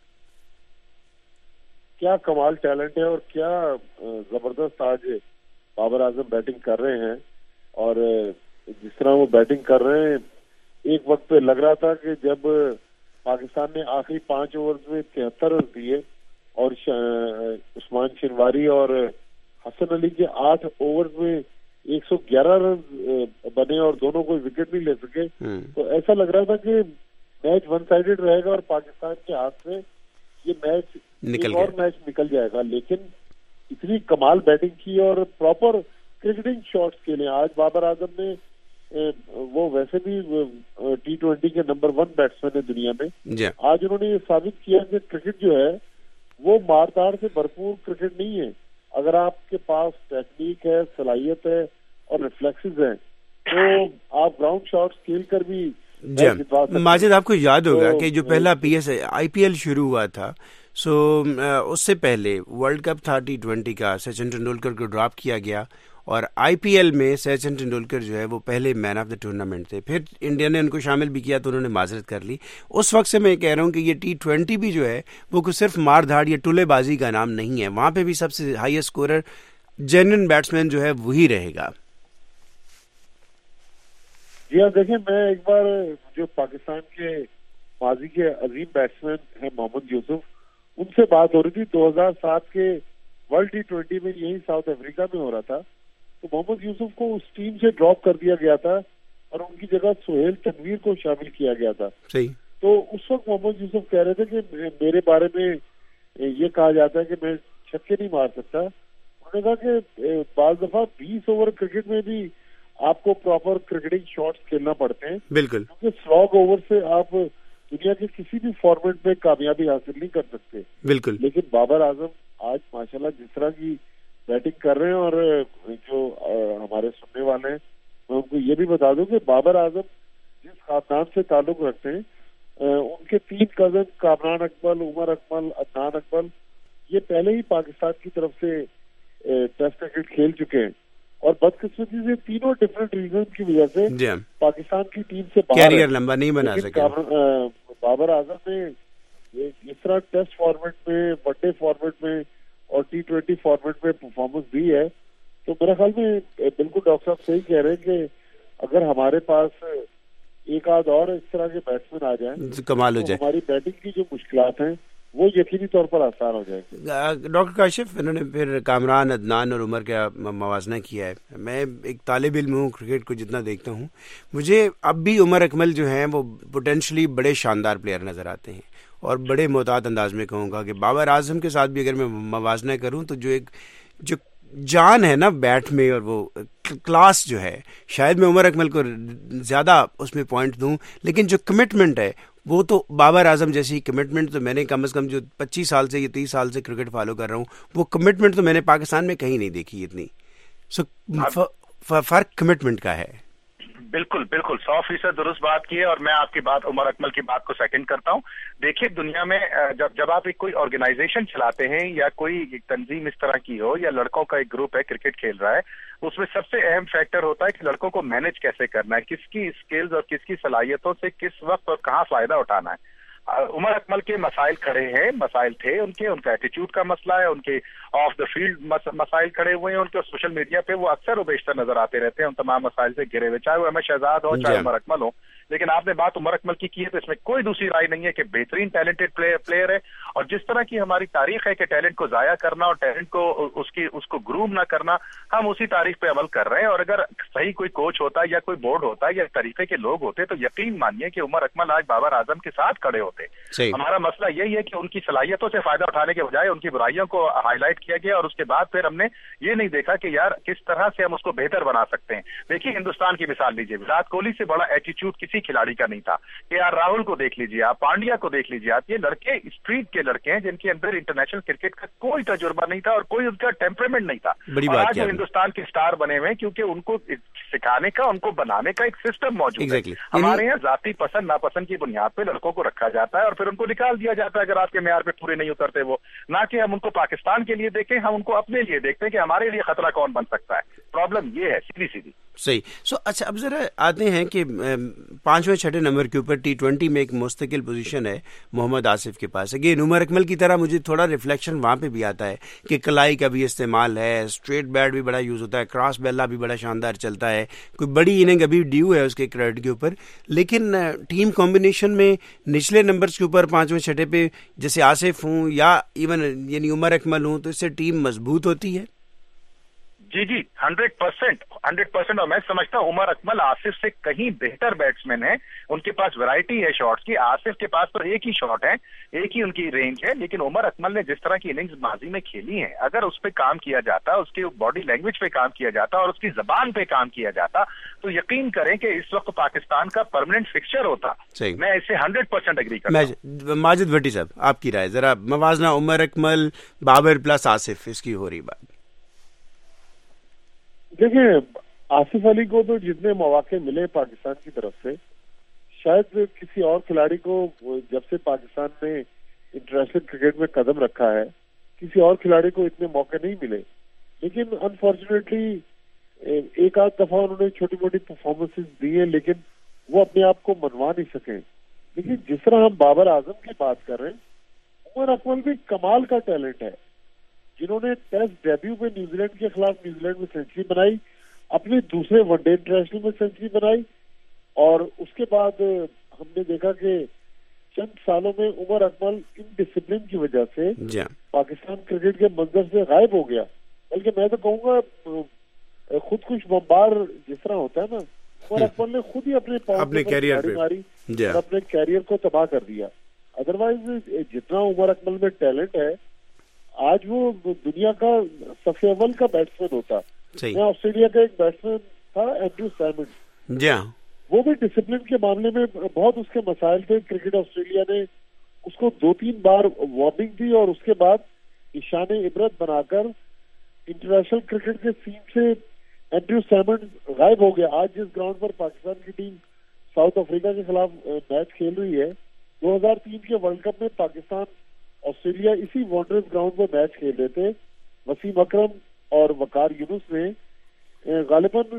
کیا کمال ٹیلنٹ ہے اور کیا زبردست آج بابر اعظم بیٹنگ کر رہے ہیں. اور جس طرح وہ بیٹنگ کر رہے ہیں, ایک وقت پہ لگ رہا تھا کہ جب پاکستان نے آخری 5 اوورز میں 73 رن دیے اور عثمان شنواری اور حسن علی کے 8 اوورز میں 111 رن بنے اور دونوں کوئی وکٹ نہیں لے سکے, تو ایسا لگ رہا تھا کہ میچ ون سائیڈڈ رہے گا اور پاکستان کے ہاتھ سے یہ میچ میچ نکل جائے گا. لیکن اتنی کمال بیٹنگ کی اور پراپر کرکٹنگ شاٹس کے لیے آج بابر اعظم نے, وہ ویسے بھی T20 کے نمبر 1 بیٹسمین ہے دنیا میں, آج انہوں نے یہ ثابت کیا کہ کرکٹ جو ہے وہ مار-دار سے بھرپور کرکٹ نہیں ہے. اگر آپ کے پاس ٹیکنیک ہے, صلاحیت ہے اور ریفلیکسز ہیں تو آپ گراؤنڈ شاٹس کھیل کر بھی. ماجد آپ کو یاد ہوگا کہ جو پہلا IPL شروع ہوا تھا, سو اس سے پہلے ورلڈ کپ تھا T20 کا, سچن ٹنڈولکر کو ڈراپ کیا گیا اور IPL میں سچن ٹنڈولکر جو ہے وہ پہلے مین آف دا ٹورنامنٹ تھے. پھر انڈیا نے ان کو شامل بھی کیا تو انہوں نے معذرت کر لی. اس وقت سے میں کہہ رہا ہوں کہ یہ T20 بھی جو ہے وہ صرف مار دھاڑ یا ٹولے بازی کا نام نہیں ہے. وہاں پہ بھی سب سے ہائیسٹ اسکورر جینوئن بیٹسمین جو ہے وہی رہے گا. جی ہاں, دیکھیں میں ایک بار جو پاکستان کے ماضی کے عظیم بیٹسمین ہیں محمد یوسف, ان سے بات ہو رہی تھی. 2007 کے ورلڈ T20 میں یہی ساؤتھ افریقہ میں ہو رہا تھا, تو محمد یوسف کو اس ٹیم سے ڈراپ کر دیا گیا تھا اور ان کی جگہ سہیل تنویر کو شامل کیا گیا تھا. صحیح. تو اس وقت محمد یوسف کہہ رہے تھے کہ میرے بارے میں یہ کہا جاتا ہے کہ میں چھکے نہیں مار سکتا. انہوں نے کہا کہ بعض دفعہ 20 اوور کرکٹ میں بھی آپ کو پراپر کرکٹنگ شاٹس کھیلنا پڑتے ہیں. بالکل. کیونکہ سلاگ اوور سے آپ دنیا کے کسی بھی فارمیٹ میں کامیابی حاصل نہیں کر سکتے. بالکل. لیکن بابر اعظم آج ماشاءاللہ جس طرح کی بیٹنگ کر رہے ہیں, اور جو ہمارے سننے والے ہیں میں ان کو یہ بھی بتا دوں کہ بابر اعظم جس خاندان سے تعلق رکھتے ہیں, ان کے 3 کزن کامران اکمل, عمر اکمل, عدنان اکمل, یہ پہلے ہی پاکستان کی طرف سے ٹیسٹ کرکٹ کھیل چکے ہیں. اور بدقسمتی سے تینوں ڈفرینٹ ریزن کی وجہ سے پاکستان کی ٹیم سے کیریئر لمبا نہیں بنا سکے. بابر اعظم نے اس طرح ٹیسٹ فارمیٹ میں, ون ڈے فارمیٹ میں اور T20 فارمیٹ میں پرفارمنس دی ہے. تو میرے خیال میں بالکل ڈاکٹر صاحب صحیح کہہ رہے ہیں کہ اگر ہمارے پاس ایک آدھ اور اس طرح کے بیٹسمین آ جائیں کمال ہو جائے, ہماری بیٹنگ کی جو مشکلات ہیں وہ یقینی طور پر آسان ہو جائے گی. ڈاکٹر کاشف, انہوں نے پھر کامران, عدنان اور عمر کا موازنہ کیا ہے. میں ایک طالب علم ہوں, کرکٹ کو جتنا دیکھتا ہوں, مجھے اب بھی عمر اکمل جو ہیں وہ پوٹینشلی بڑے شاندار پلیئر نظر آتے ہیں. اور بڑے محتاط انداز میں کہوں گا کہ بابر اعظم کے ساتھ بھی اگر میں موازنہ کروں تو جو جان ہے نا بیٹ میں, اور وہ کلاس جو ہے, شاید میں عمر اکمل کو زیادہ اس میں پوائنٹ دوں, لیکن جو کمٹمنٹ ہے وہ تو بابر اعظم جیسی کمٹمنٹ تو میں نے کم از کم جو 25 سال سے یا 30 سال سے کرکٹ فالو کر رہا ہوں, وہ کمٹمنٹ تو میں نے پاکستان میں کہیں نہیں دیکھی اتنی. سو فرق کمٹمنٹ کا ہے. بالکل بالکل 100% درست بات کی ہے, اور میں آپ کی بات, عمر اکمل کی بات کو سیکنڈ کرتا ہوں. دیکھیے دنیا میں جب آپ ایک کوئی آرگنائزیشن چلاتے ہیں یا کوئی تنظیم اس طرح کی ہو, یا لڑکوں کا ایک گروپ ہے کرکٹ کھیل رہا ہے, اس میں سب سے اہم فیکٹر ہوتا ہے کہ لڑکوں کو مینج کیسے کرنا ہے, کس کی اسکلز اور کس کی صلاحیتوں سے کس وقت اور کہاں فائدہ اٹھانا ہے. عمر اکمل کے مسائل کھڑے ہیں, مسائل تھے ان کا ایٹیچیوڈ کا مسئلہ ہے, ان کے آف دا فیلڈ مسائل کھڑے ہوئے ہیں, ان کے سوشل میڈیا پہ وہ اکثر و بیشتر نظر آتے رہتے ہیں ان تمام مسائل سے گھرے ہوئے, چاہے وہ احمد شہزاد ہو چاہے عمر اکمل ہو. لیکن آپ نے بات عمر اکمل کی ہے تو اس میں کوئی دوسری رائے نہیں ہے کہ بہترین ٹیلنٹڈ پلیئر ہے, اور جس طرح کی ہماری تاریخ ہے کہ ٹیلنٹ کو ضائع کرنا اور ٹیلنٹ کو اس کو گروم نہ کرنا, ہم اسی تاریخ پہ عمل کر رہے ہیں. اور اگر صحیح کوئی کوچ ہوتا یا کوئی بورڈ ہوتا یا اس طریقے کے لوگ ہوتے تو یقین مانیے کہ عمر اکمل آج بابر اعظم کے ساتھ کھڑے ہوتے. ہمارا مسئلہ یہی ہے کہ ان کی صلاحیتوں سے فائدہ اٹھانے کے بجائے ان کی برائیوں کو ہائی لائٹ کیا گیا, اور اس کے بعد پھر ہم نے یہ نہیں دیکھا کہ یار کس طرح سے ہم اس کو بہتر بنا سکتے ہیں. دیکھیے ہندوستان کی مثال لیجیے, وراٹ کوہلی سے بڑا ایٹیچیوڈ کسی کھلاڑی کا نہیں تھا. KR راہل کو دیکھ لیجیے آپ, پانڈیا کو دیکھ لیجیے آپ, یہ لڑکے اسٹریٹ کے لڑکے ہیں جن کے اندر انٹرنیشنل کرکٹ کا کوئی تجربہ نہیں تھا اور کوئی ان کا ٹیمپرامنٹ نہیں تھا. اور آج وہ ہندوستان کے اسٹار بنے ہوئے کیونکہ ان کو سکھانے کا, ان کو بنانے کا ایک سسٹم موجود ہے. ہمارے یہاں ذاتی پسند ناپسند کی بنیاد پہ لڑکوں کو رکھا جاتا ہے اور پھر ان کو نکال دیا جاتا ہے اگر آپ کے معیار پہ پورے نہیں اترتے وہ. نہ کہ ہم ان کو پاکستان کے لیے دیکھیں, ہم ان کو اپنے لیے دیکھتے ہیں کہ ہمارے لیے خطرہ کون بن سکتا ہے. پرابلم یہ ہے سیدھی. صحیح. اچھا اب ذرا آتے ہیں کہ 5ویں 6 نمبر کے اوپر T20 میں ایک مستقل پوزیشن ہے محمد آصف کے پاس. اگین عمر اکمل کی طرح مجھے تھوڑا ریفلیکشن وہاں پہ بھی آتا ہے کہ کلائی کا بھی استعمال ہے, اسٹریٹ بیٹ بھی بڑا یوز ہوتا ہے, کراس بیلا بھی بڑا شاندار چلتا ہے, کوئی بڑی اننگ ابھی ڈیو ہے اس کے کریڈٹ کے اوپر. لیکن ٹیم کمبینیشن میں نچلے نمبرز کے اوپر 5ویں 6 پہ جیسے آصف ہوں یا ایون یعنی عمر اکمل ہوں تو اس سے ٹیم مضبوط ہوتی ہے. جی 100%. اور میں سمجھتا ہوں عمر اکمل آصف سے کہیں بہتر بیٹسمین ہے. ان کے پاس ویرائٹی ہے شاٹس کی. آصف کے پاس تو ایک ہی شاٹ ہے, ایک ہی ان کی رینج ہے. لیکن عمر اکمل نے جس طرح کی اننگز ماضی میں کھیلی ہیں, اگر اس پہ کام کیا جاتا, اس کی باڈی لینگویج پہ کام کیا جاتا اور اس کی زبان پہ کام کیا جاتا تو یقین کریں کہ اس وقت پاکستان کا پرماننٹ فکسچر ہوتا. میں اس سے 100% اگری کرتا ہوں. ماجد بھٹی صاحب آپ کی رائے ذرا, موازنہ عمر اکمل بابر پلس آصف اس کی ہو رہی بات. دیکھیں آصف علی کو تو جتنے مواقع ملے پاکستان کی طرف سے, شاید کسی اور کھلاڑی کو جب سے پاکستان نے انٹرنیشنل کرکٹ میں قدم رکھا ہے کسی اور کھلاڑی کو اتنے موقع نہیں ملے. لیکن انفارچونیٹلی ایک آدھ دفعہ انہوں نے چھوٹی موٹی پرفارمنسز دی ہیں لیکن وہ اپنے آپ کو منوا نہیں سکے. لیکن جس طرح ہم بابر اعظم کی بات کر رہے ہیں، عمر اکمل بھی کمال کا ٹیلنٹ ہے، جنہوں نے ٹیسٹ ڈیبیو میں نیوزی لینڈ کے خلاف نیوزی لینڈ میں سینچری بنائی، اپنے دوسرے ون ڈے انٹرنیشنل میں سینچری بنائی، اور اس کے بعد ہم نے دیکھا کہ چند سالوں میں عمر اکمل ان ڈسپلن کی وجہ سے پاکستان کرکٹ کے منظر سے غائب ہو گیا. بلکہ میں تو کہوں گا خود کش بمبار جس طرح ہوتا ہے نا، عمر اکمل نے خود ہی اپنے کیریئر ماری اور اپنے کیریئر کو تباہ کر دیا. ادروائز جتنا عمر اکمل میں ٹیلنٹ ہے، آج وہ دنیا کا سب سے اول کا بیٹسمین ہوتا. میں آسٹریلیا کا ایک بیٹسمین تھا اینڈریو سائمنڈ، وہ بھی ڈسپلن کے معاملے میں بہت اس کے مسائل تھے. کرکٹ آسٹریلیا نے اس کو 2-3 بار وارننگ دی اور اس کے بعد نشان عبرت بنا کر انٹرنیشنل کرکٹ کے سین سے اینڈریو سائمنڈ غائب ہو گیا. آج جس گراؤنڈ پر پاکستان کی ٹیم ساؤتھ افریقہ کے خلاف میچ کھیل رہی ہے، 2003 کے ورلڈ کپ میں پاکستان آسٹریلیا اسی وانڈررز گراؤنڈ پر میچ کھیل رہے تھے. وسیم اکرم اور وقار یونس نے غالباً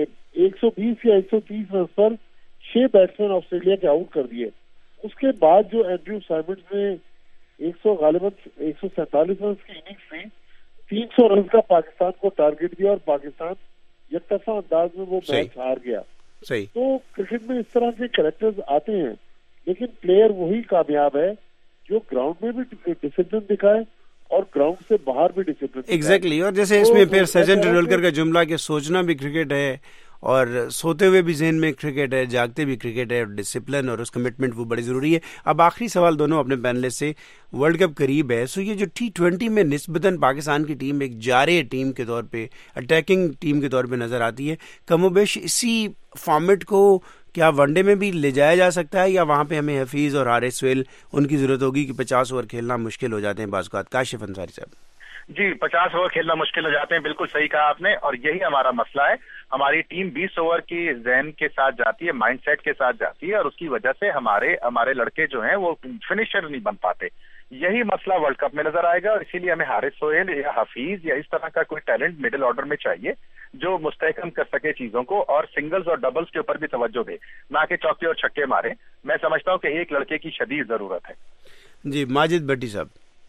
120 یا 130 رنز پر 6 بیٹسمین آسٹریلیا کے آؤٹ کر دیے. اس کے بعد جو اینڈریو سائمنڈ نے غالباً 147 رنز کی اننگز تھی، 300 رنز کا پاکستان کو ٹارگٹ دیا اور پاکستان یکطرفہ انداز میں وہ میچ ہار گیا. تو کرکٹ میں اس طرح کے کریکٹرز آتے ہیں، لیکن پلیئر وہی کامیاب ہے جو گراؤنڈ میں بھی ڈسپلن دکھائے اور گراؤنڈ سے باہر بھی ڈسپلن. ایگزیکٹلی. اور جیسے اس میں پھر سچن ٹنڈولکر کا جملہ کہ سوچنا بھی کرکٹ ہے اور سوتے ہوئے بھی ذہن میں کرکٹ ہے، جاگتے بھی کرکٹ ہے، اور ڈسپلن اور اس کمٹمنٹ وہ بڑی ضروری ہے. اب آخری سوال دونوں اپنے پینلسٹ سے، ورلڈ کپ قریب ہے، سو یہ جو T20 میں نسبتاً پاکستان کی ٹیم ایک جارے ٹیم کے طور پہ، اٹیکنگ ٹیم کے طور پہ نظر آتی ہے، کم و بیش اسی فارمیٹ کو کیا ون ڈے میں بھی لے جایا جا سکتا ہے، یا وہاں پہ ہمیں حفیظ اور حارث سہیل ان کی ضرورت ہوگی کہ 50 اوور کھیلنا مشکل ہو جاتے ہیں بعض اوقات؟ کاشف انصاری صاحب. جی 50 اوور کھیلنا مشکل ہو جاتے ہیں، بالکل صحیح کہا آپ نے، اور یہی ہمارا مسئلہ ہے. ہماری ٹیم 20 اوور کی ذہن کے ساتھ جاتی ہے، مائنڈ سیٹ کے ساتھ جاتی ہے، اور اس کی وجہ سے ہمارے لڑکے جو ہیں وہ فنیشر نہیں بن پاتے. یہی مسئلہ ورلڈ کپ میں نظر آئے گا، اور اسی لیے ہمیں حارث سہیل یا حفیظ یا اس طرح کا کوئی ٹیلنٹ مڈل آرڈر میں چاہیے جو مستحکم کر سکے چیزوں کو، اور سنگلز اور ڈبلز کے اوپر بھی توجہ دے، نہ کہ چوکے اور چھکے مارے. میں سمجھتا ہوں کہ ایک لڑکے کی شدید ضرورت ہے. جی ماجد بھٹی صاحب.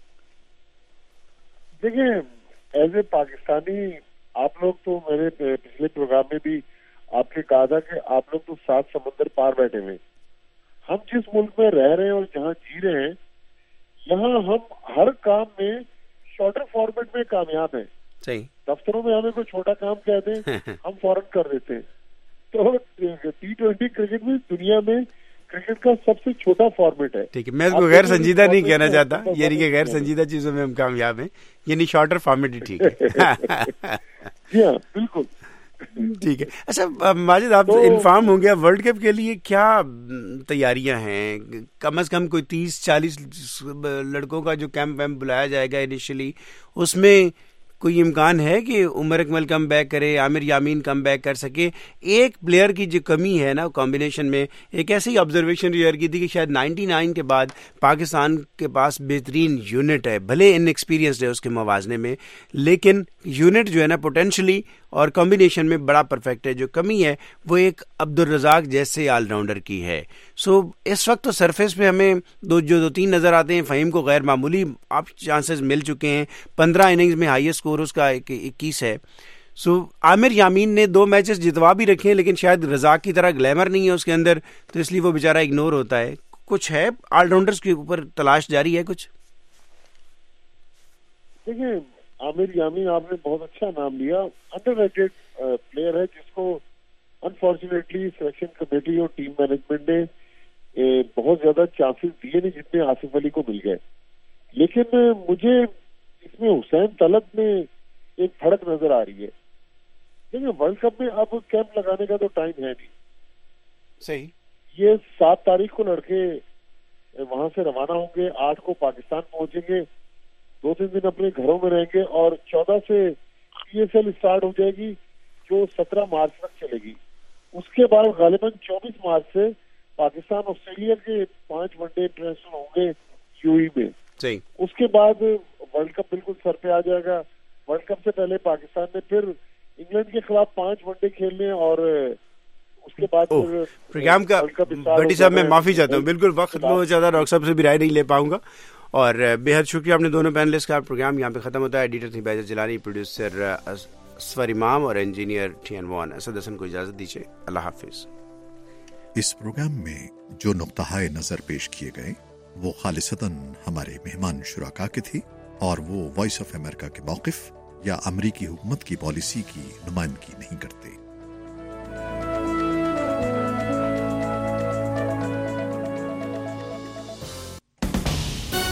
دیکھیں ایز اے پاکستانی، آپ لوگ تو میں نے پچھلے پروگرام میں بھی آپ نے کہا تھا کہ آپ لوگ تو 7 سمندر پار بیٹھے ہوئے. ہم جس ملک میں رہ رہے ہیں اور جہاں جی رہے ہیں، یہاں ہم ہر کام میں شارٹر فارمیٹ میں کامیاب ہیں. دفتروں میں ہمیں کوئی چھوٹا کام کہہ دیں ہم فوراً کر دیتے ہیں. تو T20 کرکٹ میں دنیا میں کرکٹ کا سب سے چھوٹا فارمیٹ ہے. ٹھیک ہے، میں اس کو غیر سنجیدہ نہیں کہنا چاہتا، یعنی کہ غیر سنجیدہ چیزوں میں ہم کامیاب ہیں، یعنی شارٹر فارمیٹ ہی ٹھیک ہے. جی ہاں بالکل ٹھیک ہے. اچھا ماجد، آپ انفارم ہوں گے ورلڈ کپ کے لیے کیا تیاریاں ہیں؟ کم از کم کوئی 30-40 لڑکوں کا جو کیمپ ویمپ بلایا جائے گا انیشلی، اس میں کوئی امکان ہے کہ عمر اکمل کم بیک کرے، عامر یامین کم بیک کر سکے؟ ایک پلیئر کی جو کمی ہے نا کمبینیشن میں، ایک ایسی آبزرویشن ریئر کی تھی کہ شاید 99 کے بعد پاکستان کے پاس بہترین یونٹ ہے، بھلے ان ایکسپیرینسڈ ہے اس کے موازنے میں، لیکن یونٹ جو ہے نا پوٹینشلی اور کمبینیشن میں بڑا پرفیکٹ ہے. جو کمی ہے وہ ایک عبدالرزاق جیسے آل راؤنڈر کی ہے. سو اس وقت تو سرفیس پہ ہمیں دو تین نظر آتے ہیں. فہیم کو غیر معمولی آپ چانسز مل چکے ہیں، 15 اننگز میں ہائیسٹ اسکور اس کا 21 ہے. سو عامر یامین نے 2 میچز جتوا بھی رکھے ہیں، لیکن شاید رزاق کی طرح گلیمر نہیں ہے اس کے اندر، تو اس لیے وہ بیچارہ اگنور ہوتا ہے. کچھ ہے آل راؤنڈرز کے اوپر تلاش جاری ہے کچھ؟ دیکھیں عامر یامین آپ نے بہت اچھا نام لیا، انڈر ریٹڈ پلیئر ہے جس کو انفارچونیٹلی سلیکشن کمیٹی اور ٹیم مینجمنٹ نے بہت زیادہ چانسز دیے نہیں جتنے آصف علی کو مل گئے. لیکن مجھے اس میں حسین طلعت میں ایک پھڑک نظر آ رہی ہے. دیکھیں ورلڈ کپ میں اب کیمپ لگانے کا تو ٹائم ہے نہیں. صحیح. یہ 7 تاریخ کو لڑکے وہاں سے روانہ ہوں گے، 8 کو پاکستان پہنچیں گے، 2-3 دن اپنے گھروں میں رہیں گے، اور 14 سے PSL اسٹارٹ ہو جائے گی جو 17 مارچ تک چلے گی. اس کے بعد غالباً 24 مارچ سے پاکستان آسٹریلیا کے 5 ون ڈے انٹرنیشنل ہوں گے UAE میں. اس کے بعد ورلڈ کپ بالکل سر پہ آ جائے گا. ورلڈ کپ سے پہلے پاکستان نے پھر انگلینڈ کے خلاف 5 ون ڈے کھیلنے اور اس کے بعد پروگرام کا بٹی صاحب میں معافی چاہتا ہوں، بالکل وقت ختم ہو جاتا ہے، ڈاکٹر صاحب سے بھی رائے نہیں لے پاؤں گا، اور بے حد شکریہ آپ نے دونوں پینلسٹ کا. پروگرام یہاں پہ ختم ہوتا ہے. ایڈیٹر تھی بیجر جیلانی، پروڈیوسر اسفر امام اور انجینئر ٹھین وان. اسد حسن کو اجازت دیجیے، اللہ حافظ. اس پروگرام میں جو نقطہ نظر پیش کیے گئے وہ خالصتاً ہمارے مہمان شرکا کے تھے اور وہ وائس آف امریکہ کے موقف یا امریکی حکومت کی پالیسی کی نمائندگی نہیں کرتے.